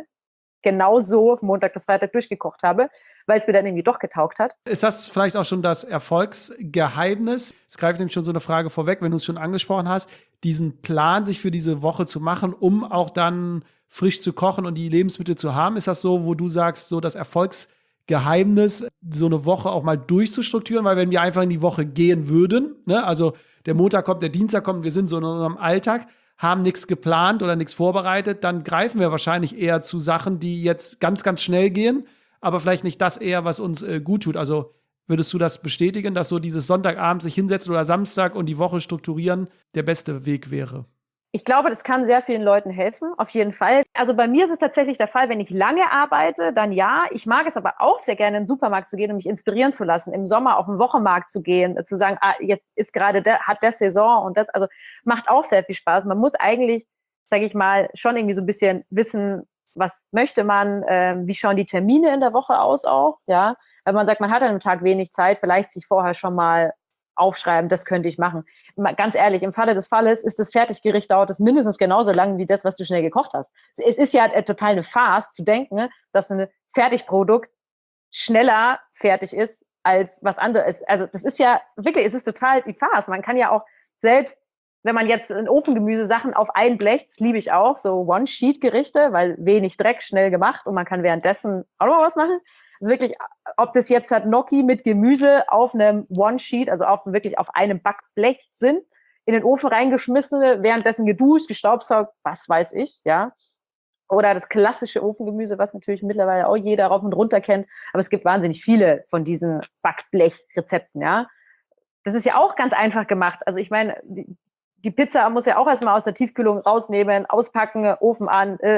genauso Montag bis Freitag durchgekocht habe, weil es mir dann irgendwie doch getaugt hat. Ist das vielleicht auch schon das Erfolgsgeheimnis? Es greift nämlich schon so eine Frage vorweg, wenn du es schon angesprochen hast, diesen Plan sich für diese Woche zu machen, um auch dann frisch zu kochen und die Lebensmittel zu haben. Ist das so, wo du sagst, so das Erfolgsgeheimnis, so eine Woche auch mal durchzustrukturieren? Weil wenn wir einfach in die Woche gehen würden, ne, also der Montag kommt, der Dienstag kommt, wir sind so in unserem Alltag, haben nichts geplant oder nichts vorbereitet, dann greifen wir wahrscheinlich eher zu Sachen, die jetzt ganz, ganz schnell gehen, aber vielleicht nicht das eher, was uns gut tut. Also würdest du das bestätigen, dass so dieses Sonntagabend sich hinsetzen oder Samstag und die Woche strukturieren der beste Weg wäre? Ich glaube, das kann sehr vielen Leuten helfen, auf jeden Fall. Also bei mir ist es tatsächlich der Fall, wenn ich lange arbeite, dann ja. Ich mag es aber auch sehr gerne, in den Supermarkt zu gehen und mich inspirieren zu lassen, im Sommer auf den Wochenmarkt zu gehen, zu sagen, jetzt ist gerade hat der Saison und das, also macht auch sehr viel Spaß. Man muss eigentlich, sage ich mal, schon irgendwie so ein bisschen wissen, was möchte man, wie schauen die Termine in der Woche aus auch, ja. Wenn man sagt, man hat an einem Tag wenig Zeit, vielleicht sich vorher schon mal aufschreiben, das könnte ich machen. Ganz ehrlich, im Falle des Falles ist das Fertiggericht, dauert es mindestens genauso lang wie das, was du schnell gekocht hast. Es ist ja total eine Farce zu denken, dass ein Fertigprodukt schneller fertig ist als was anderes. Also das ist ja wirklich, es ist total die Farce. Man kann ja auch selbst, wenn man jetzt in Ofengemüse Sachen auf ein Blech, das liebe ich auch, so One-Sheet-Gerichte, weil wenig Dreck, schnell gemacht und man kann währenddessen auch noch was machen. Also wirklich, ob das jetzt halt Gnocchi mit Gemüse auf einem One-Sheet, also wirklich auf einem Backblech sind, in den Ofen reingeschmissen, währenddessen geduscht, gestaubsaugt, was weiß ich, ja. Oder das klassische Ofengemüse, was natürlich mittlerweile auch jeder rauf und runter kennt. Aber es gibt wahnsinnig viele von diesen Backblech-Rezepten, ja. Das ist ja auch ganz einfach gemacht. Also ich meine, die Pizza muss ja auch erstmal aus der Tiefkühlung rausnehmen, auspacken, Ofen an. Also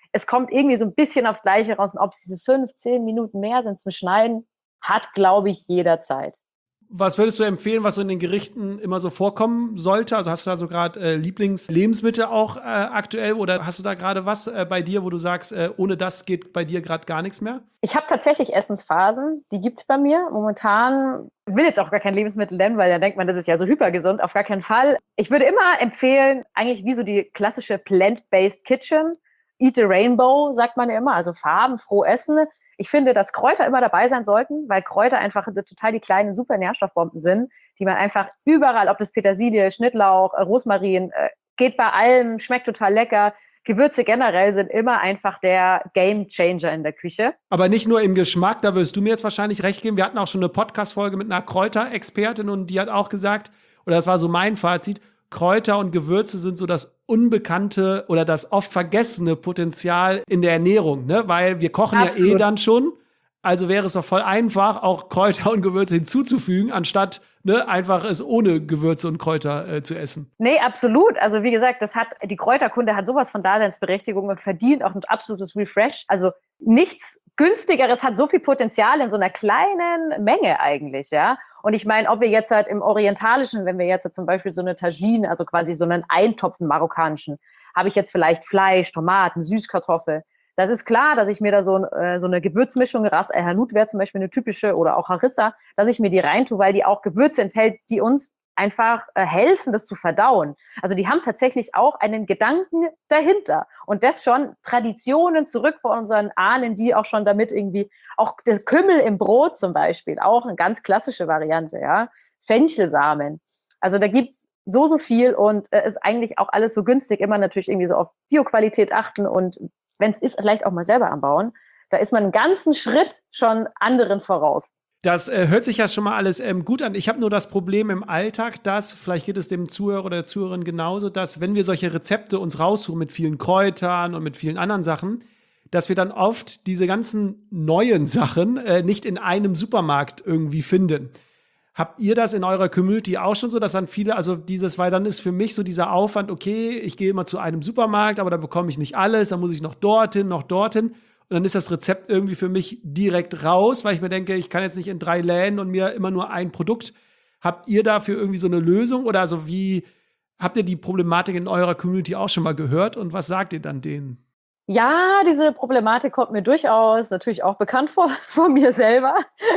es kommt irgendwie so ein bisschen aufs Gleiche raus. Und ob es diese 5-10 Minuten mehr sind zum Schneiden, hat, glaube ich, jederzeit. Was würdest du empfehlen, was so in den Gerichten immer so vorkommen sollte? Also hast du da so gerade Lieblingslebensmittel auch aktuell oder hast du da gerade was bei dir, wo du sagst, ohne das geht bei dir gerade gar nichts mehr? Ich habe tatsächlich Essensphasen, die gibt es bei mir. Momentan will jetzt auch gar kein Lebensmittel nennen, weil da denkt man, das ist ja so hypergesund. Auf gar keinen Fall. Ich würde immer empfehlen, eigentlich wie so die klassische Plant-Based Kitchen. Eat the Rainbow, sagt man ja immer, also farbenfroh essen. Ich finde, dass Kräuter immer dabei sein sollten, weil Kräuter einfach total die kleinen super Nährstoffbomben sind, die man einfach überall, ob das Petersilie, Schnittlauch, Rosmarin, geht bei allem, schmeckt total lecker. Gewürze generell sind immer einfach der Game Changer in der Küche. Aber nicht nur im Geschmack, da wirst du mir jetzt wahrscheinlich recht geben. Wir hatten auch schon eine Podcast-Folge mit einer Kräuterexpertin und die hat auch gesagt, oder das war so mein Fazit, Kräuter und Gewürze sind so das unbekannte oder das oft vergessene Potenzial in der Ernährung, ne? Weil wir kochen Absolut. ja dann schon. Also wäre es doch voll einfach, auch Kräuter und Gewürze hinzuzufügen, anstatt einfach es ohne Gewürze und Kräuter zu essen. Nee, absolut. Also wie gesagt, die Kräuterkunde hat sowas von Daseinsberechtigung und verdient auch ein absolutes Refresh. Also nichts Günstigeres hat so viel Potenzial in so einer kleinen Menge eigentlich, ja. Und ich meine, ob wir jetzt halt im Orientalischen, wenn wir jetzt halt zum Beispiel so eine Tagine, also quasi so einen Eintopf, einen marokkanischen, habe ich jetzt vielleicht Fleisch, Tomaten, Süßkartoffel. Das ist klar, dass ich mir da so eine Gewürzmischung, Ras El Hanout wäre zum Beispiel eine typische oder auch Harissa, dass ich mir die reintue, weil die auch Gewürze enthält, die uns einfach helfen, das zu verdauen. Also die haben tatsächlich auch einen Gedanken dahinter. Und das schon Traditionen zurück von unseren Ahnen, die auch schon damit irgendwie, auch der Kümmel im Brot zum Beispiel, auch eine ganz klassische Variante, ja. Fenchelsamen. Also da gibt's so viel und ist eigentlich auch alles so günstig, immer natürlich irgendwie so auf Bioqualität achten und wenn es ist, vielleicht auch mal selber anbauen. Da ist man einen ganzen Schritt schon anderen voraus. Das hört sich ja schon mal alles gut an. Ich habe nur das Problem im Alltag, dass, vielleicht geht es dem Zuhörer oder der Zuhörerin genauso, dass wenn wir solche Rezepte uns raussuchen mit vielen Kräutern und mit vielen anderen Sachen, dass wir dann oft diese ganzen neuen Sachen nicht in einem Supermarkt irgendwie finden. Habt ihr das in eurer Community auch schon so, dass dann viele, also weil dann ist für mich so dieser Aufwand, okay, ich gehe immer zu einem Supermarkt, aber da bekomme ich nicht alles, dann muss ich noch dorthin. Und dann ist das Rezept irgendwie für mich direkt raus, weil ich mir denke, ich kann jetzt nicht in 3 Läden und mir immer nur ein Produkt. Habt ihr dafür irgendwie so eine Lösung? Oder also habt ihr die Problematik in eurer Community auch schon mal gehört? Und was sagt ihr dann denen? Ja, diese Problematik kommt mir durchaus natürlich auch bekannt vor mir selber.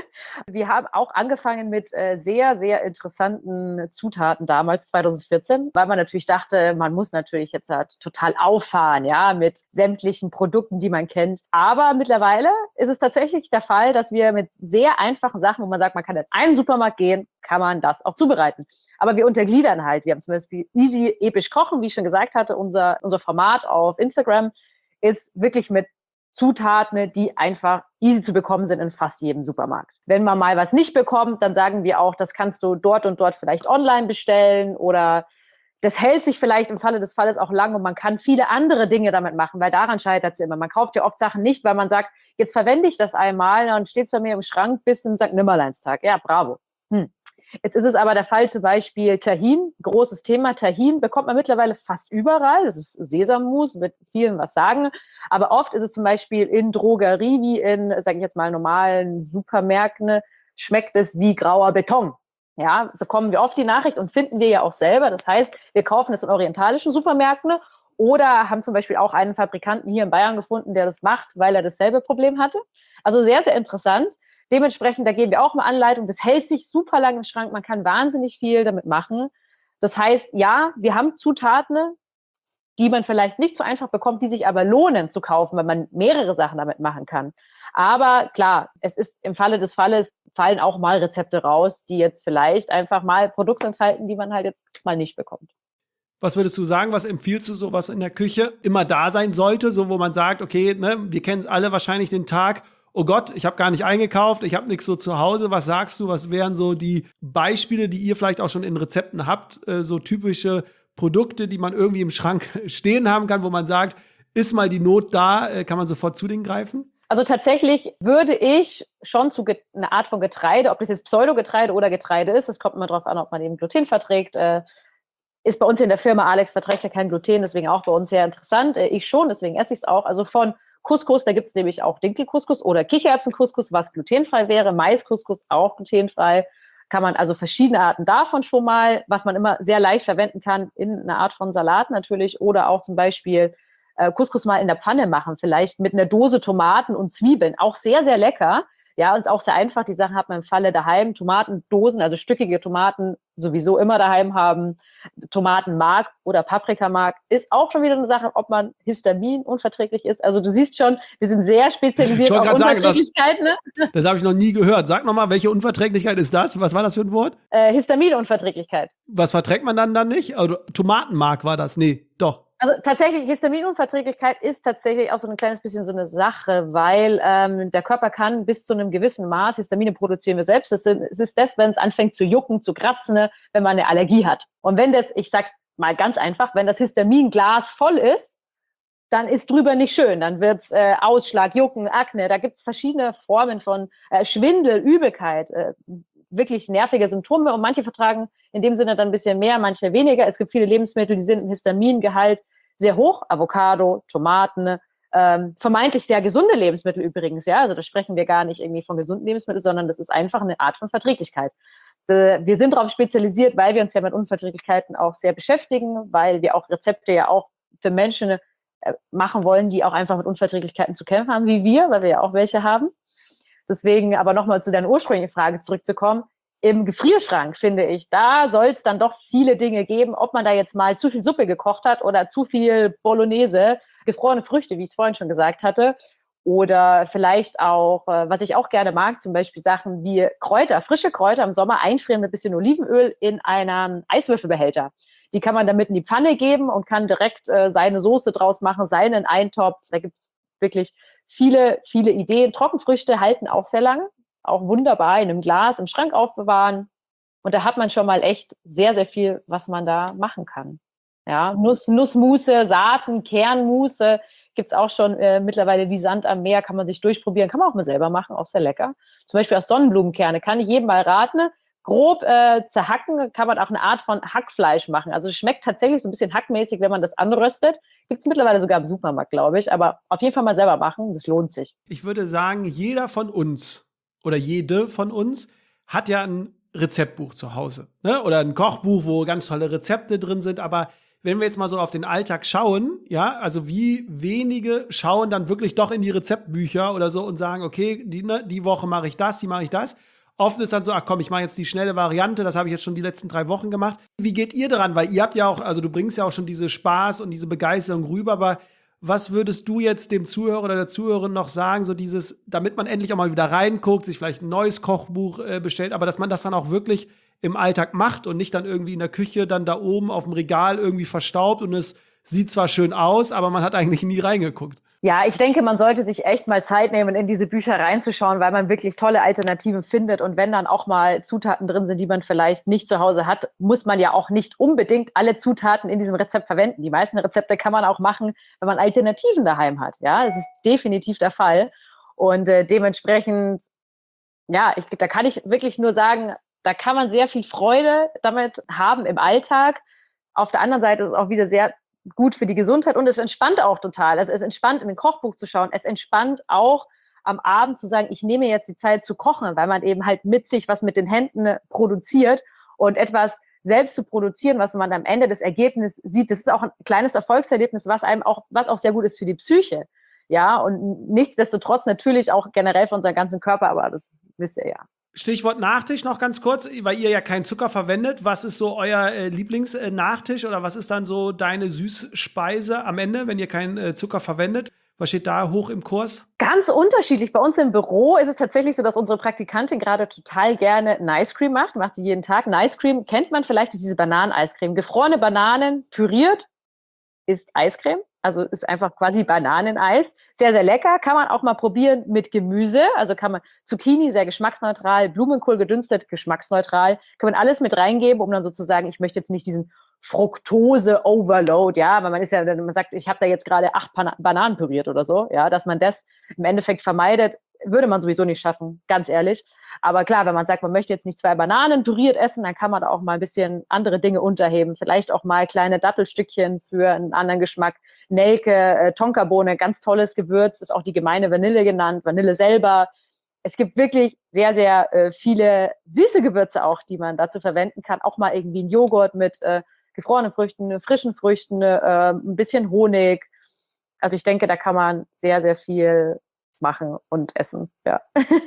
Wir haben auch angefangen mit sehr, sehr interessanten Zutaten damals, 2014, weil man natürlich dachte, man muss natürlich jetzt halt total auffahren, ja, mit sämtlichen Produkten, die man kennt. Aber mittlerweile ist es tatsächlich der Fall, dass wir mit sehr einfachen Sachen, wo man sagt, man kann in einen Supermarkt gehen, kann man das auch zubereiten. Aber wir untergliedern halt. Wir haben zum Beispiel Easy Episch Kochen, wie ich schon gesagt hatte, unser Format auf Instagram ist wirklich mit Zutaten, die einfach easy zu bekommen sind in fast jedem Supermarkt. Wenn man mal was nicht bekommt, dann sagen wir auch, das kannst du dort und dort vielleicht online bestellen oder das hält sich vielleicht im Falle des Falles auch lang und man kann viele andere Dinge damit machen, weil daran scheitert es immer. Man kauft ja oft Sachen nicht, weil man sagt, jetzt verwende ich das einmal, dann steht es bei mir im Schrank bis zum St. Nimmerleinstag. Ja, bravo. Jetzt ist es aber der Fall, zum Beispiel Tahin, großes Thema. Tahin bekommt man mittlerweile fast überall. Das ist Sesammus, wird vielen was sagen. Aber oft ist es zum Beispiel in Drogerie, wie in, sage ich jetzt mal, normalen Supermärkten, schmeckt es wie grauer Beton. Ja, bekommen wir oft die Nachricht und finden wir ja auch selber. Das heißt, wir kaufen es in orientalischen Supermärkten oder haben zum Beispiel auch einen Fabrikanten hier in Bayern gefunden, der das macht, weil er dasselbe Problem hatte. Also sehr, sehr interessant. Dementsprechend, da geben wir auch mal Anleitung. Das hält sich super lang im Schrank. Man kann wahnsinnig viel damit machen. Das heißt, ja, wir haben Zutaten, die man vielleicht nicht so einfach bekommt, die sich aber lohnen zu kaufen, weil man mehrere Sachen damit machen kann. Aber klar, es ist im Falle des Falles fallen auch mal Rezepte raus, die jetzt vielleicht einfach mal Produkte enthalten, die man halt jetzt mal nicht bekommt. Was würdest du sagen, was empfiehlst du so, was in der Küche immer da sein sollte, so wo man sagt, okay, ne, wir kennen es alle wahrscheinlich den Tag, oh Gott, ich habe gar nicht eingekauft, ich habe nichts so zu Hause. Was sagst du, was wären so die Beispiele, die ihr vielleicht auch schon in Rezepten habt, so typische Produkte, die man irgendwie im Schrank stehen haben kann, wo man sagt, ist mal die Not da, kann man sofort zu denen greifen? Also tatsächlich würde ich schon zu einer Art von Getreide, ob das jetzt Pseudogetreide oder Getreide ist, es kommt immer darauf an, ob man eben Gluten verträgt, Ist bei uns in der Firma, Alex verträgt ja kein Gluten, deswegen auch bei uns sehr interessant. Ich schon, deswegen esse ich es auch. Also von Couscous, da gibt es nämlich auch Dinkelcouscous oder Kichererbsencouscous, was glutenfrei wäre. Maiscouscous auch glutenfrei. Kann man also verschiedene Arten davon schon mal, was man immer sehr leicht verwenden kann in einer Art von Salat natürlich oder auch zum Beispiel Couscous mal in der Pfanne machen, vielleicht mit einer Dose Tomaten und Zwiebeln. Auch sehr, sehr lecker. Ja, und ist auch sehr einfach. Die Sachen hat man im Falle daheim. Tomatendosen, also stückige Tomaten sowieso immer daheim haben. Tomatenmark oder Paprikamark ist auch schon wieder eine Sache, ob man histaminunverträglich ist. Also du siehst schon, wir sind sehr spezialisiert auf Unverträglichkeiten. Das habe ich noch nie gehört. Sag nochmal, welche Unverträglichkeit ist das? Was war das für ein Wort? Histaminunverträglichkeit. Was verträgt man dann nicht? Also, Tomatenmark war das? Nee, doch. Also tatsächlich, Histaminunverträglichkeit ist tatsächlich auch so ein kleines bisschen so eine Sache, weil der Körper kann bis zu einem gewissen Maß, Histamine produzieren wir selbst, es ist das, wenn es anfängt zu jucken, zu kratzen, wenn man eine Allergie hat. Und wenn das, ich sag's mal ganz einfach, wenn das Histaminglas voll ist, dann ist drüber nicht schön. Dann wird's Ausschlag, Jucken, Akne, da gibt's verschiedene Formen von Schwindel, Übelkeit, wirklich nervige Symptome und manche vertragen in dem Sinne dann ein bisschen mehr, manche weniger. Es gibt viele Lebensmittel, die sind im Histamingehalt sehr hoch, Avocado, Tomaten, vermeintlich sehr gesunde Lebensmittel übrigens, ja, also da sprechen wir gar nicht irgendwie von gesunden Lebensmitteln, sondern das ist einfach eine Art von Verträglichkeit. Wir sind darauf spezialisiert, weil wir uns ja mit Unverträglichkeiten auch sehr beschäftigen, weil wir auch Rezepte ja auch für Menschen machen wollen, die auch einfach mit Unverträglichkeiten zu kämpfen haben, wie wir, weil wir ja auch welche haben. Deswegen aber nochmal zu deiner ursprünglichen Frage zurückzukommen. Im Gefrierschrank, finde ich, da soll es dann doch viele Dinge geben, ob man da jetzt mal zu viel Suppe gekocht hat oder zu viel Bolognese, gefrorene Früchte, wie ich es vorhin schon gesagt hatte. Oder vielleicht auch, was ich auch gerne mag, zum Beispiel Sachen wie Kräuter, frische Kräuter im Sommer einfrieren mit ein bisschen Olivenöl in einem Eiswürfelbehälter. Die kann man dann mit in die Pfanne geben und kann direkt seine Soße draus machen, seinen Eintopf. Da gibt es wirklich viele, viele Ideen. Trockenfrüchte halten auch sehr lang, auch wunderbar in einem Glas im Schrank aufbewahren. Und da hat man schon mal echt sehr, sehr viel, was man da machen kann. Ja, Nussmusse, Saaten, Kernmusse gibt's auch schon mittlerweile wie Sand am Meer, kann man sich durchprobieren, kann man auch mal selber machen, auch sehr lecker. Zum Beispiel aus Sonnenblumenkerne, kann ich jedem mal raten. Grob zerhacken kann man auch eine Art von Hackfleisch machen. Also es schmeckt tatsächlich so ein bisschen hackmäßig, wenn man das anröstet. Gibt es mittlerweile sogar im Supermarkt, glaube ich. Aber auf jeden Fall mal selber machen, das lohnt sich. Ich würde sagen, jeder von uns oder jede von uns hat ja ein Rezeptbuch zu Hause, ne? Oder ein Kochbuch, wo ganz tolle Rezepte drin sind. Aber wenn wir jetzt mal so auf den Alltag schauen, ja, also wie wenige schauen dann wirklich doch in die Rezeptbücher oder so und sagen, okay, die Woche mache ich das, die mache ich das. Oft ist dann so, ach komm, ich mache jetzt die schnelle Variante, das habe ich jetzt schon die letzten 3 Wochen gemacht. Wie geht ihr daran? Weil ihr habt ja auch, also du bringst ja auch schon diese Spaß und diese Begeisterung rüber, aber was würdest du jetzt dem Zuhörer oder der Zuhörerin noch sagen, so dieses, damit man endlich auch mal wieder reinguckt, sich vielleicht ein neues Kochbuch bestellt, aber dass man das dann auch wirklich im Alltag macht und nicht dann irgendwie in der Küche dann da oben auf dem Regal irgendwie verstaubt und es sieht zwar schön aus, aber man hat eigentlich nie reingeguckt. Ja, ich denke, man sollte sich echt mal Zeit nehmen, in diese Bücher reinzuschauen, weil man wirklich tolle Alternativen findet. Und wenn dann auch mal Zutaten drin sind, die man vielleicht nicht zu Hause hat, muss man ja auch nicht unbedingt alle Zutaten in diesem Rezept verwenden. Die meisten Rezepte kann man auch machen, wenn man Alternativen daheim hat. Ja, das ist definitiv der Fall. Und dementsprechend, ja, da kann ich wirklich nur sagen, da kann man sehr viel Freude damit haben im Alltag. Auf der anderen Seite ist es auch wieder sehr gut für die Gesundheit und es entspannt auch total. Also es entspannt, in ein Kochbuch zu schauen. Es entspannt auch am Abend zu sagen, ich nehme jetzt die Zeit zu kochen, weil man eben halt mit sich was mit den Händen produziert und etwas selbst zu produzieren, was man am Ende des Ergebnisses sieht. Das ist auch ein kleines Erfolgserlebnis, was auch sehr gut ist für die Psyche. Ja, und nichtsdestotrotz natürlich auch generell für unseren ganzen Körper, aber das wisst ihr ja. Stichwort Nachtisch noch ganz kurz, weil ihr ja keinen Zucker verwendet. Was ist so euer Lieblingsnachtisch oder was ist dann so deine Süßspeise am Ende, wenn ihr keinen Zucker verwendet? Was steht da hoch im Kurs? Ganz unterschiedlich. Bei uns im Büro ist es tatsächlich so, dass unsere Praktikantin gerade total gerne ein Ice Cream macht sie jeden Tag. Ein Ice Cream kennt man vielleicht, ist diese Bananen-Eiscreme. Gefrorene Bananen püriert ist Eiscreme. Also ist einfach quasi Bananeneis. Sehr, sehr lecker. Kann man auch mal probieren mit Gemüse. Also kann man Zucchini, sehr geschmacksneutral, Blumenkohl gedünstet, geschmacksneutral. Kann man alles mit reingeben, um dann sozusagen, ich möchte jetzt nicht diesen Fructose-Overload, ja, weil man ist ja, wenn man sagt, ich habe da jetzt gerade 8 Bananen püriert oder so, ja, dass man das im Endeffekt vermeidet. würde man sowieso nicht schaffen, ganz ehrlich. Aber klar, wenn man sagt, man möchte jetzt nicht 2 Bananen püriert essen, dann kann man da auch mal ein bisschen andere Dinge unterheben. Vielleicht auch mal kleine Dattelstückchen für einen anderen Geschmack. Nelke, Tonkabohne, ganz tolles Gewürz, ist auch die gemeine Vanille genannt, Vanille selber. Es gibt wirklich sehr, sehr viele süße Gewürze auch, die man dazu verwenden kann. Auch mal irgendwie ein Joghurt mit gefrorenen Früchten, frischen Früchten, ein bisschen Honig. Also ich denke, da kann man sehr, sehr viel machen und essen. Ja.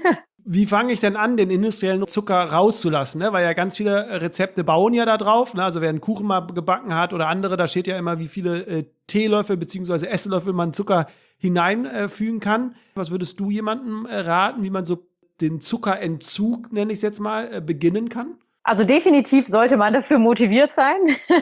Wie fange ich denn an, den industriellen Zucker rauszulassen? Ne? Weil ja ganz viele Rezepte bauen ja da drauf. Ne? Also wer einen Kuchen mal gebacken hat oder andere, da steht ja immer, wie viele Teelöffel bzw. Esslöffel man Zucker hineinfügen kann. Was würdest du jemandem raten, wie man so den Zuckerentzug, nenne ich es jetzt mal, beginnen kann? Also definitiv sollte man dafür motiviert sein.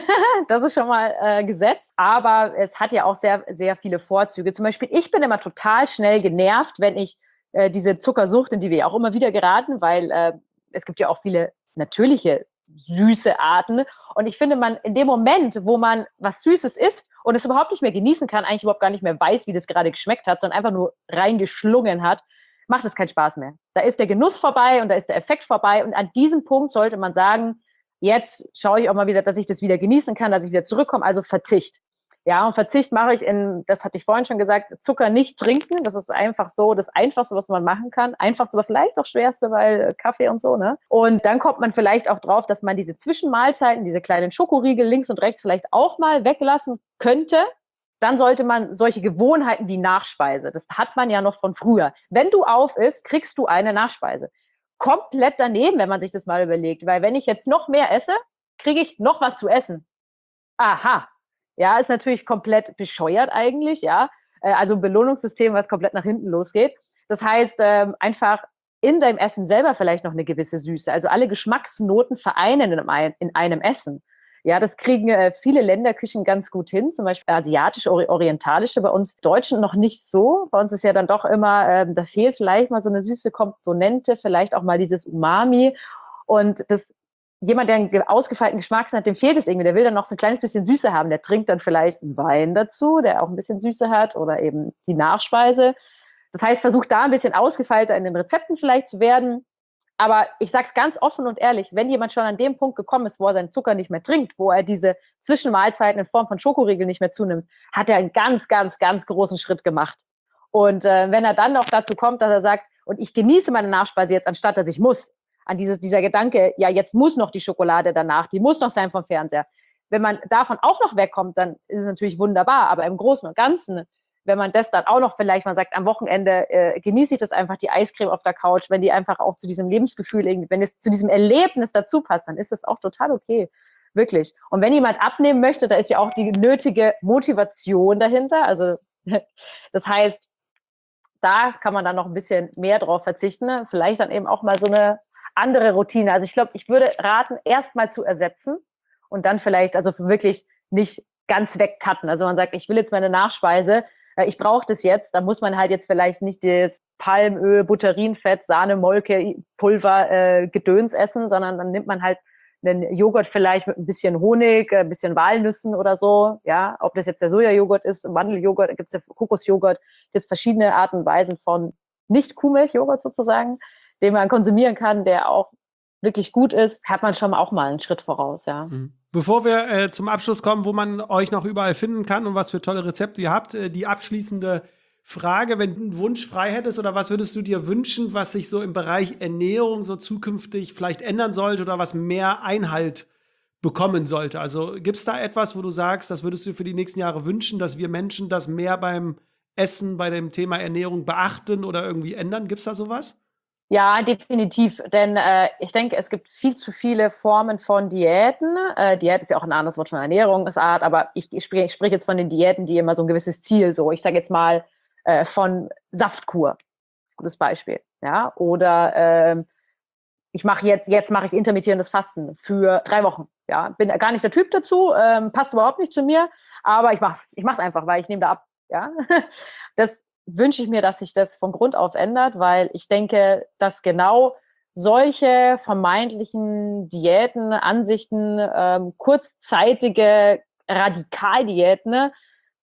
Das ist schon mal gesetzt. Aber es hat ja auch sehr, sehr viele Vorzüge. Zum Beispiel, ich bin immer total schnell genervt, wenn ich diese Zuckersucht, in die wir auch immer wieder geraten, weil es gibt ja auch viele natürliche süße Arten. Und ich finde, man in dem Moment, wo man was Süßes isst und es überhaupt nicht mehr genießen kann, eigentlich überhaupt gar nicht mehr weiß, wie das gerade geschmeckt hat, sondern einfach nur reingeschlungen hat, macht es keinen Spaß mehr. Da ist der Genuss vorbei und da ist der Effekt vorbei. Und an diesem Punkt sollte man sagen, jetzt schaue ich auch mal wieder, dass ich das wieder genießen kann, dass ich wieder zurückkomme. Also Verzicht. Ja, und Verzicht mache ich das hatte ich vorhin schon gesagt, Zucker nicht trinken. Das ist einfach so das Einfachste, was man machen kann. Einfachste, aber vielleicht auch schwerste, weil Kaffee und so, ne? Und dann kommt man vielleicht auch drauf, dass man diese Zwischenmahlzeiten, diese kleinen Schokoriegel links und rechts vielleicht auch mal weglassen könnte. Dann sollte man solche Gewohnheiten wie Nachspeise, das hat man ja noch von früher. Wenn du auf isst, kriegst du eine Nachspeise. Komplett daneben, wenn man sich das mal überlegt. Weil wenn ich jetzt noch mehr esse, kriege ich noch was zu essen. Aha. Ja, ist natürlich komplett bescheuert eigentlich, ja. Also ein Belohnungssystem, was komplett nach hinten losgeht. Das heißt, einfach in deinem Essen selber vielleicht noch eine gewisse Süße. Also alle Geschmacksnoten vereinen in einem Essen. Ja, das kriegen viele Länderküchen ganz gut hin, zum Beispiel asiatische, orientalische, bei uns Deutschen noch nicht so. Bei uns ist ja dann doch immer, da fehlt vielleicht mal so eine süße Komponente, vielleicht auch mal dieses Umami. Und jemand, der einen ausgefeilten Geschmackssinn hat, dem fehlt es irgendwie. Der will dann noch so ein kleines bisschen Süße haben. Der trinkt dann vielleicht einen Wein dazu, der auch ein bisschen Süße hat oder eben die Nachspeise. Das heißt, versucht da ein bisschen ausgefeilter in den Rezepten vielleicht zu werden. Aber ich sage es ganz offen und ehrlich, wenn jemand schon an dem Punkt gekommen ist, wo er seinen Zucker nicht mehr trinkt, wo er diese Zwischenmahlzeiten in Form von Schokoriegeln nicht mehr zunimmt, hat er einen ganz, ganz, ganz großen Schritt gemacht. Und wenn er dann noch dazu kommt, dass er sagt, und ich genieße meine Nachspeise jetzt, anstatt dass ich muss, an dieser Gedanke, ja, jetzt muss noch die Schokolade danach, die muss noch sein vom Fernseher. Wenn man davon auch noch wegkommt, dann ist es natürlich wunderbar. Aber im Großen und Ganzen, wenn man das dann auch noch vielleicht, man sagt, am Wochenende genieße ich das einfach, die Eiscreme auf der Couch, wenn die einfach auch zu diesem Lebensgefühl, wenn es zu diesem Erlebnis dazu passt, dann ist das auch total okay. Wirklich. Und wenn jemand abnehmen möchte, da ist ja auch die nötige Motivation dahinter. Also das heißt, da kann man dann noch ein bisschen mehr drauf verzichten. Ne? Vielleicht dann eben auch mal so eine andere Routine. Also ich glaube, ich würde raten, erst mal zu ersetzen und dann vielleicht, also wirklich nicht ganz wegcutten. Also man sagt, ich will jetzt meine Nachspeise, ich brauche das jetzt, dann muss man halt jetzt vielleicht nicht das Palmöl, Butterinfett, Sahne, Molke, Pulver, Gedöns essen, sondern dann nimmt man halt einen Joghurt vielleicht mit ein bisschen Honig, ein bisschen Walnüssen oder so. Ja, ob das jetzt der Sojajoghurt ist, Mandeljoghurt, gibt es ja Kokosjoghurt, gibt es verschiedene Arten und Weisen von Nicht-Kuhmilchjoghurt sozusagen, den man konsumieren kann, der auch wirklich gut ist, hat man schon auch mal einen Schritt voraus, ja. Bevor wir zum Abschluss kommen, wo man euch noch überall finden kann und was für tolle Rezepte ihr habt, die abschließende Frage, wenn du einen Wunsch frei hättest oder was würdest du dir wünschen, was sich so im Bereich Ernährung so zukünftig vielleicht ändern sollte oder was mehr Einhalt bekommen sollte? Also gibt es da etwas, wo du sagst, das würdest du für die nächsten Jahre wünschen, dass wir Menschen das mehr beim Essen, bei dem Thema Ernährung beachten oder irgendwie ändern? Gibt es da sowas? Ja, definitiv, denn ich denke, es gibt viel zu viele Formen von Diäten. Diät ist ja auch ein anderes Wort von Ernährungsart, aber ich sprich jetzt von den Diäten, die immer so ein gewisses Ziel, so ich sage jetzt mal von Saftkur, gutes Beispiel, ja, oder ich mache jetzt mache ich intermittierendes Fasten für 3 Wochen, ja, bin gar nicht der Typ dazu, passt überhaupt nicht zu mir, aber ich mach's einfach, weil ich nehme da ab, ja, das wünsche ich mir, dass sich das von Grund auf ändert, weil ich denke, dass genau solche vermeintlichen Diäten, Ansichten, kurzzeitige Radikaldiäten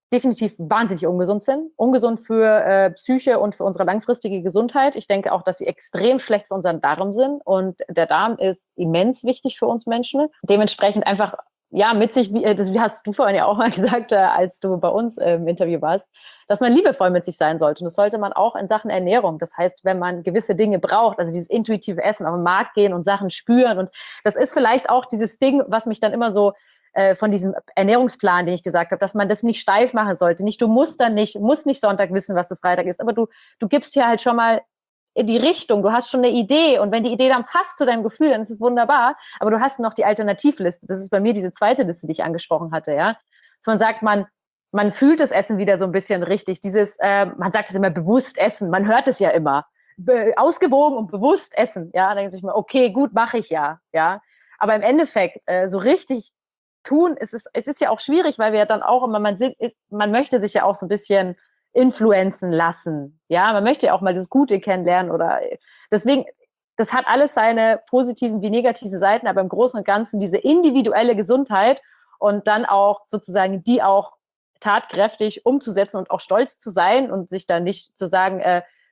definitiv wahnsinnig ungesund sind. Ungesund für Psyche und für unsere langfristige Gesundheit. Ich denke auch, dass sie extrem schlecht für unseren Darm sind. Und der Darm ist immens wichtig für uns Menschen. Dementsprechend einfach, ja, mit sich, wie hast du vorhin ja auch mal gesagt, als du bei uns im Interview warst, dass man liebevoll mit sich sein sollte. Und das sollte man auch in Sachen Ernährung. Das heißt, wenn man gewisse Dinge braucht, also dieses intuitive Essen, auf den Markt gehen und Sachen spüren. Und das ist vielleicht auch dieses Ding, was mich dann immer so von diesem Ernährungsplan, den ich gesagt habe, dass man das nicht steif machen sollte. Du musst nicht Sonntag wissen, was du Freitag isst, aber du gibst hier halt schon mal in die Richtung, du hast schon eine Idee und wenn die Idee dann passt zu deinem Gefühl, dann ist es wunderbar, aber du hast noch die Alternativliste. Das ist bei mir diese zweite Liste, die ich angesprochen hatte, ja. Dass man sagt, man fühlt das Essen wieder so ein bisschen richtig. Man sagt es immer, bewusst essen, man hört es ja immer. Ausgewogen und bewusst essen, ja. Dann denke ich mir, okay, gut, mache ich ja. Aber im Endeffekt, so richtig tun, es ist ja auch schwierig, weil wir ja dann auch immer, man möchte sich ja auch so ein bisschen influenzen lassen. Ja, man möchte ja auch mal das Gute kennenlernen oder deswegen, das hat alles seine positiven wie negativen Seiten, aber im Großen und Ganzen diese individuelle Gesundheit und dann auch sozusagen die auch tatkräftig umzusetzen und auch stolz zu sein und sich dann nicht zu sagen,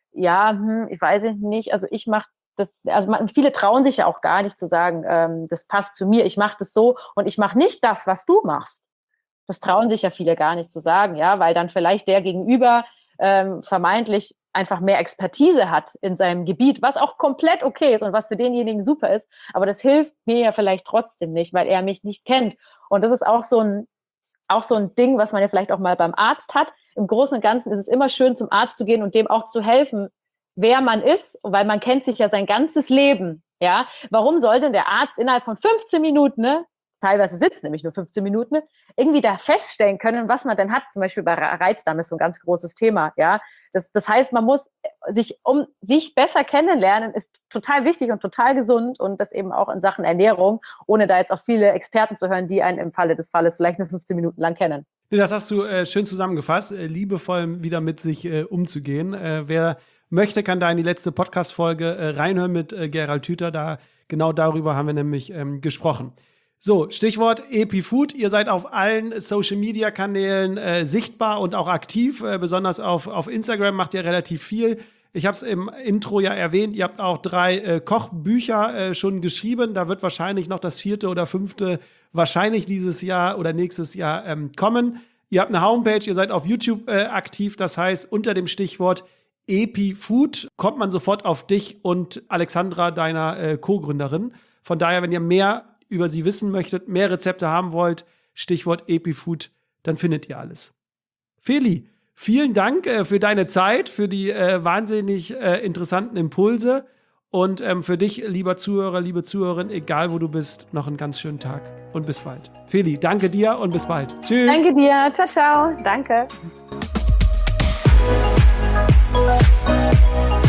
ich weiß nicht, also ich mache das, also viele trauen sich ja auch gar nicht zu sagen, das passt zu mir, ich mache das so und ich mache nicht das, was du machst. Das trauen sich ja viele gar nicht zu sagen, ja, weil dann vielleicht der Gegenüber vermeintlich einfach mehr Expertise hat in seinem Gebiet, was auch komplett okay ist und was für denjenigen super ist, aber das hilft mir ja vielleicht trotzdem nicht, weil er mich nicht kennt. Und das ist auch so ein Ding, was man ja vielleicht auch mal beim Arzt hat. Im Großen und Ganzen ist es immer schön, zum Arzt zu gehen und dem auch zu helfen, wer man ist, weil man kennt sich ja sein ganzes Leben, ja. Warum soll denn der Arzt innerhalb von 15 Minuten, teilweise sitzt nämlich nur 15 Minuten, irgendwie da feststellen können, was man denn hat? Zum Beispiel bei Reizdarm ist so ein ganz großes Thema, ja. Das heißt, man muss sich besser kennenlernen, ist total wichtig und total gesund und das eben auch in Sachen Ernährung, ohne da jetzt auch viele Experten zu hören, die einen im Falle des Falles vielleicht nur 15 Minuten lang kennen. Das hast du schön zusammengefasst, liebevoll wieder mit sich umzugehen. Wer möchte, kann da in die letzte Podcast-Folge reinhören mit Gerald Tüter. Genau darüber haben wir nämlich gesprochen. So, Stichwort EpiFood. Ihr seid auf allen Social-Media-Kanälen sichtbar und auch aktiv. Besonders auf Instagram macht ihr relativ viel. Ich habe es im Intro ja erwähnt, ihr habt auch 3 Kochbücher schon geschrieben. Da wird wahrscheinlich noch das 4. oder 5. wahrscheinlich dieses Jahr oder nächstes Jahr kommen. Ihr habt eine Homepage, ihr seid auf YouTube aktiv. Das heißt, unter dem Stichwort EpiFood kommt man sofort auf dich und Alexandra, deiner Co-Gründerin. Von daher, wenn ihr mehr über sie wissen möchtet, mehr Rezepte haben wollt, Stichwort EpiFood, dann findet ihr alles. Feli, vielen Dank für deine Zeit, für die wahnsinnig interessanten Impulse und für dich, lieber Zuhörer, liebe Zuhörerin, egal wo du bist, noch einen ganz schönen Tag und bis bald. Feli, danke dir und bis bald. Tschüss. Danke dir. Ciao, ciao. Danke.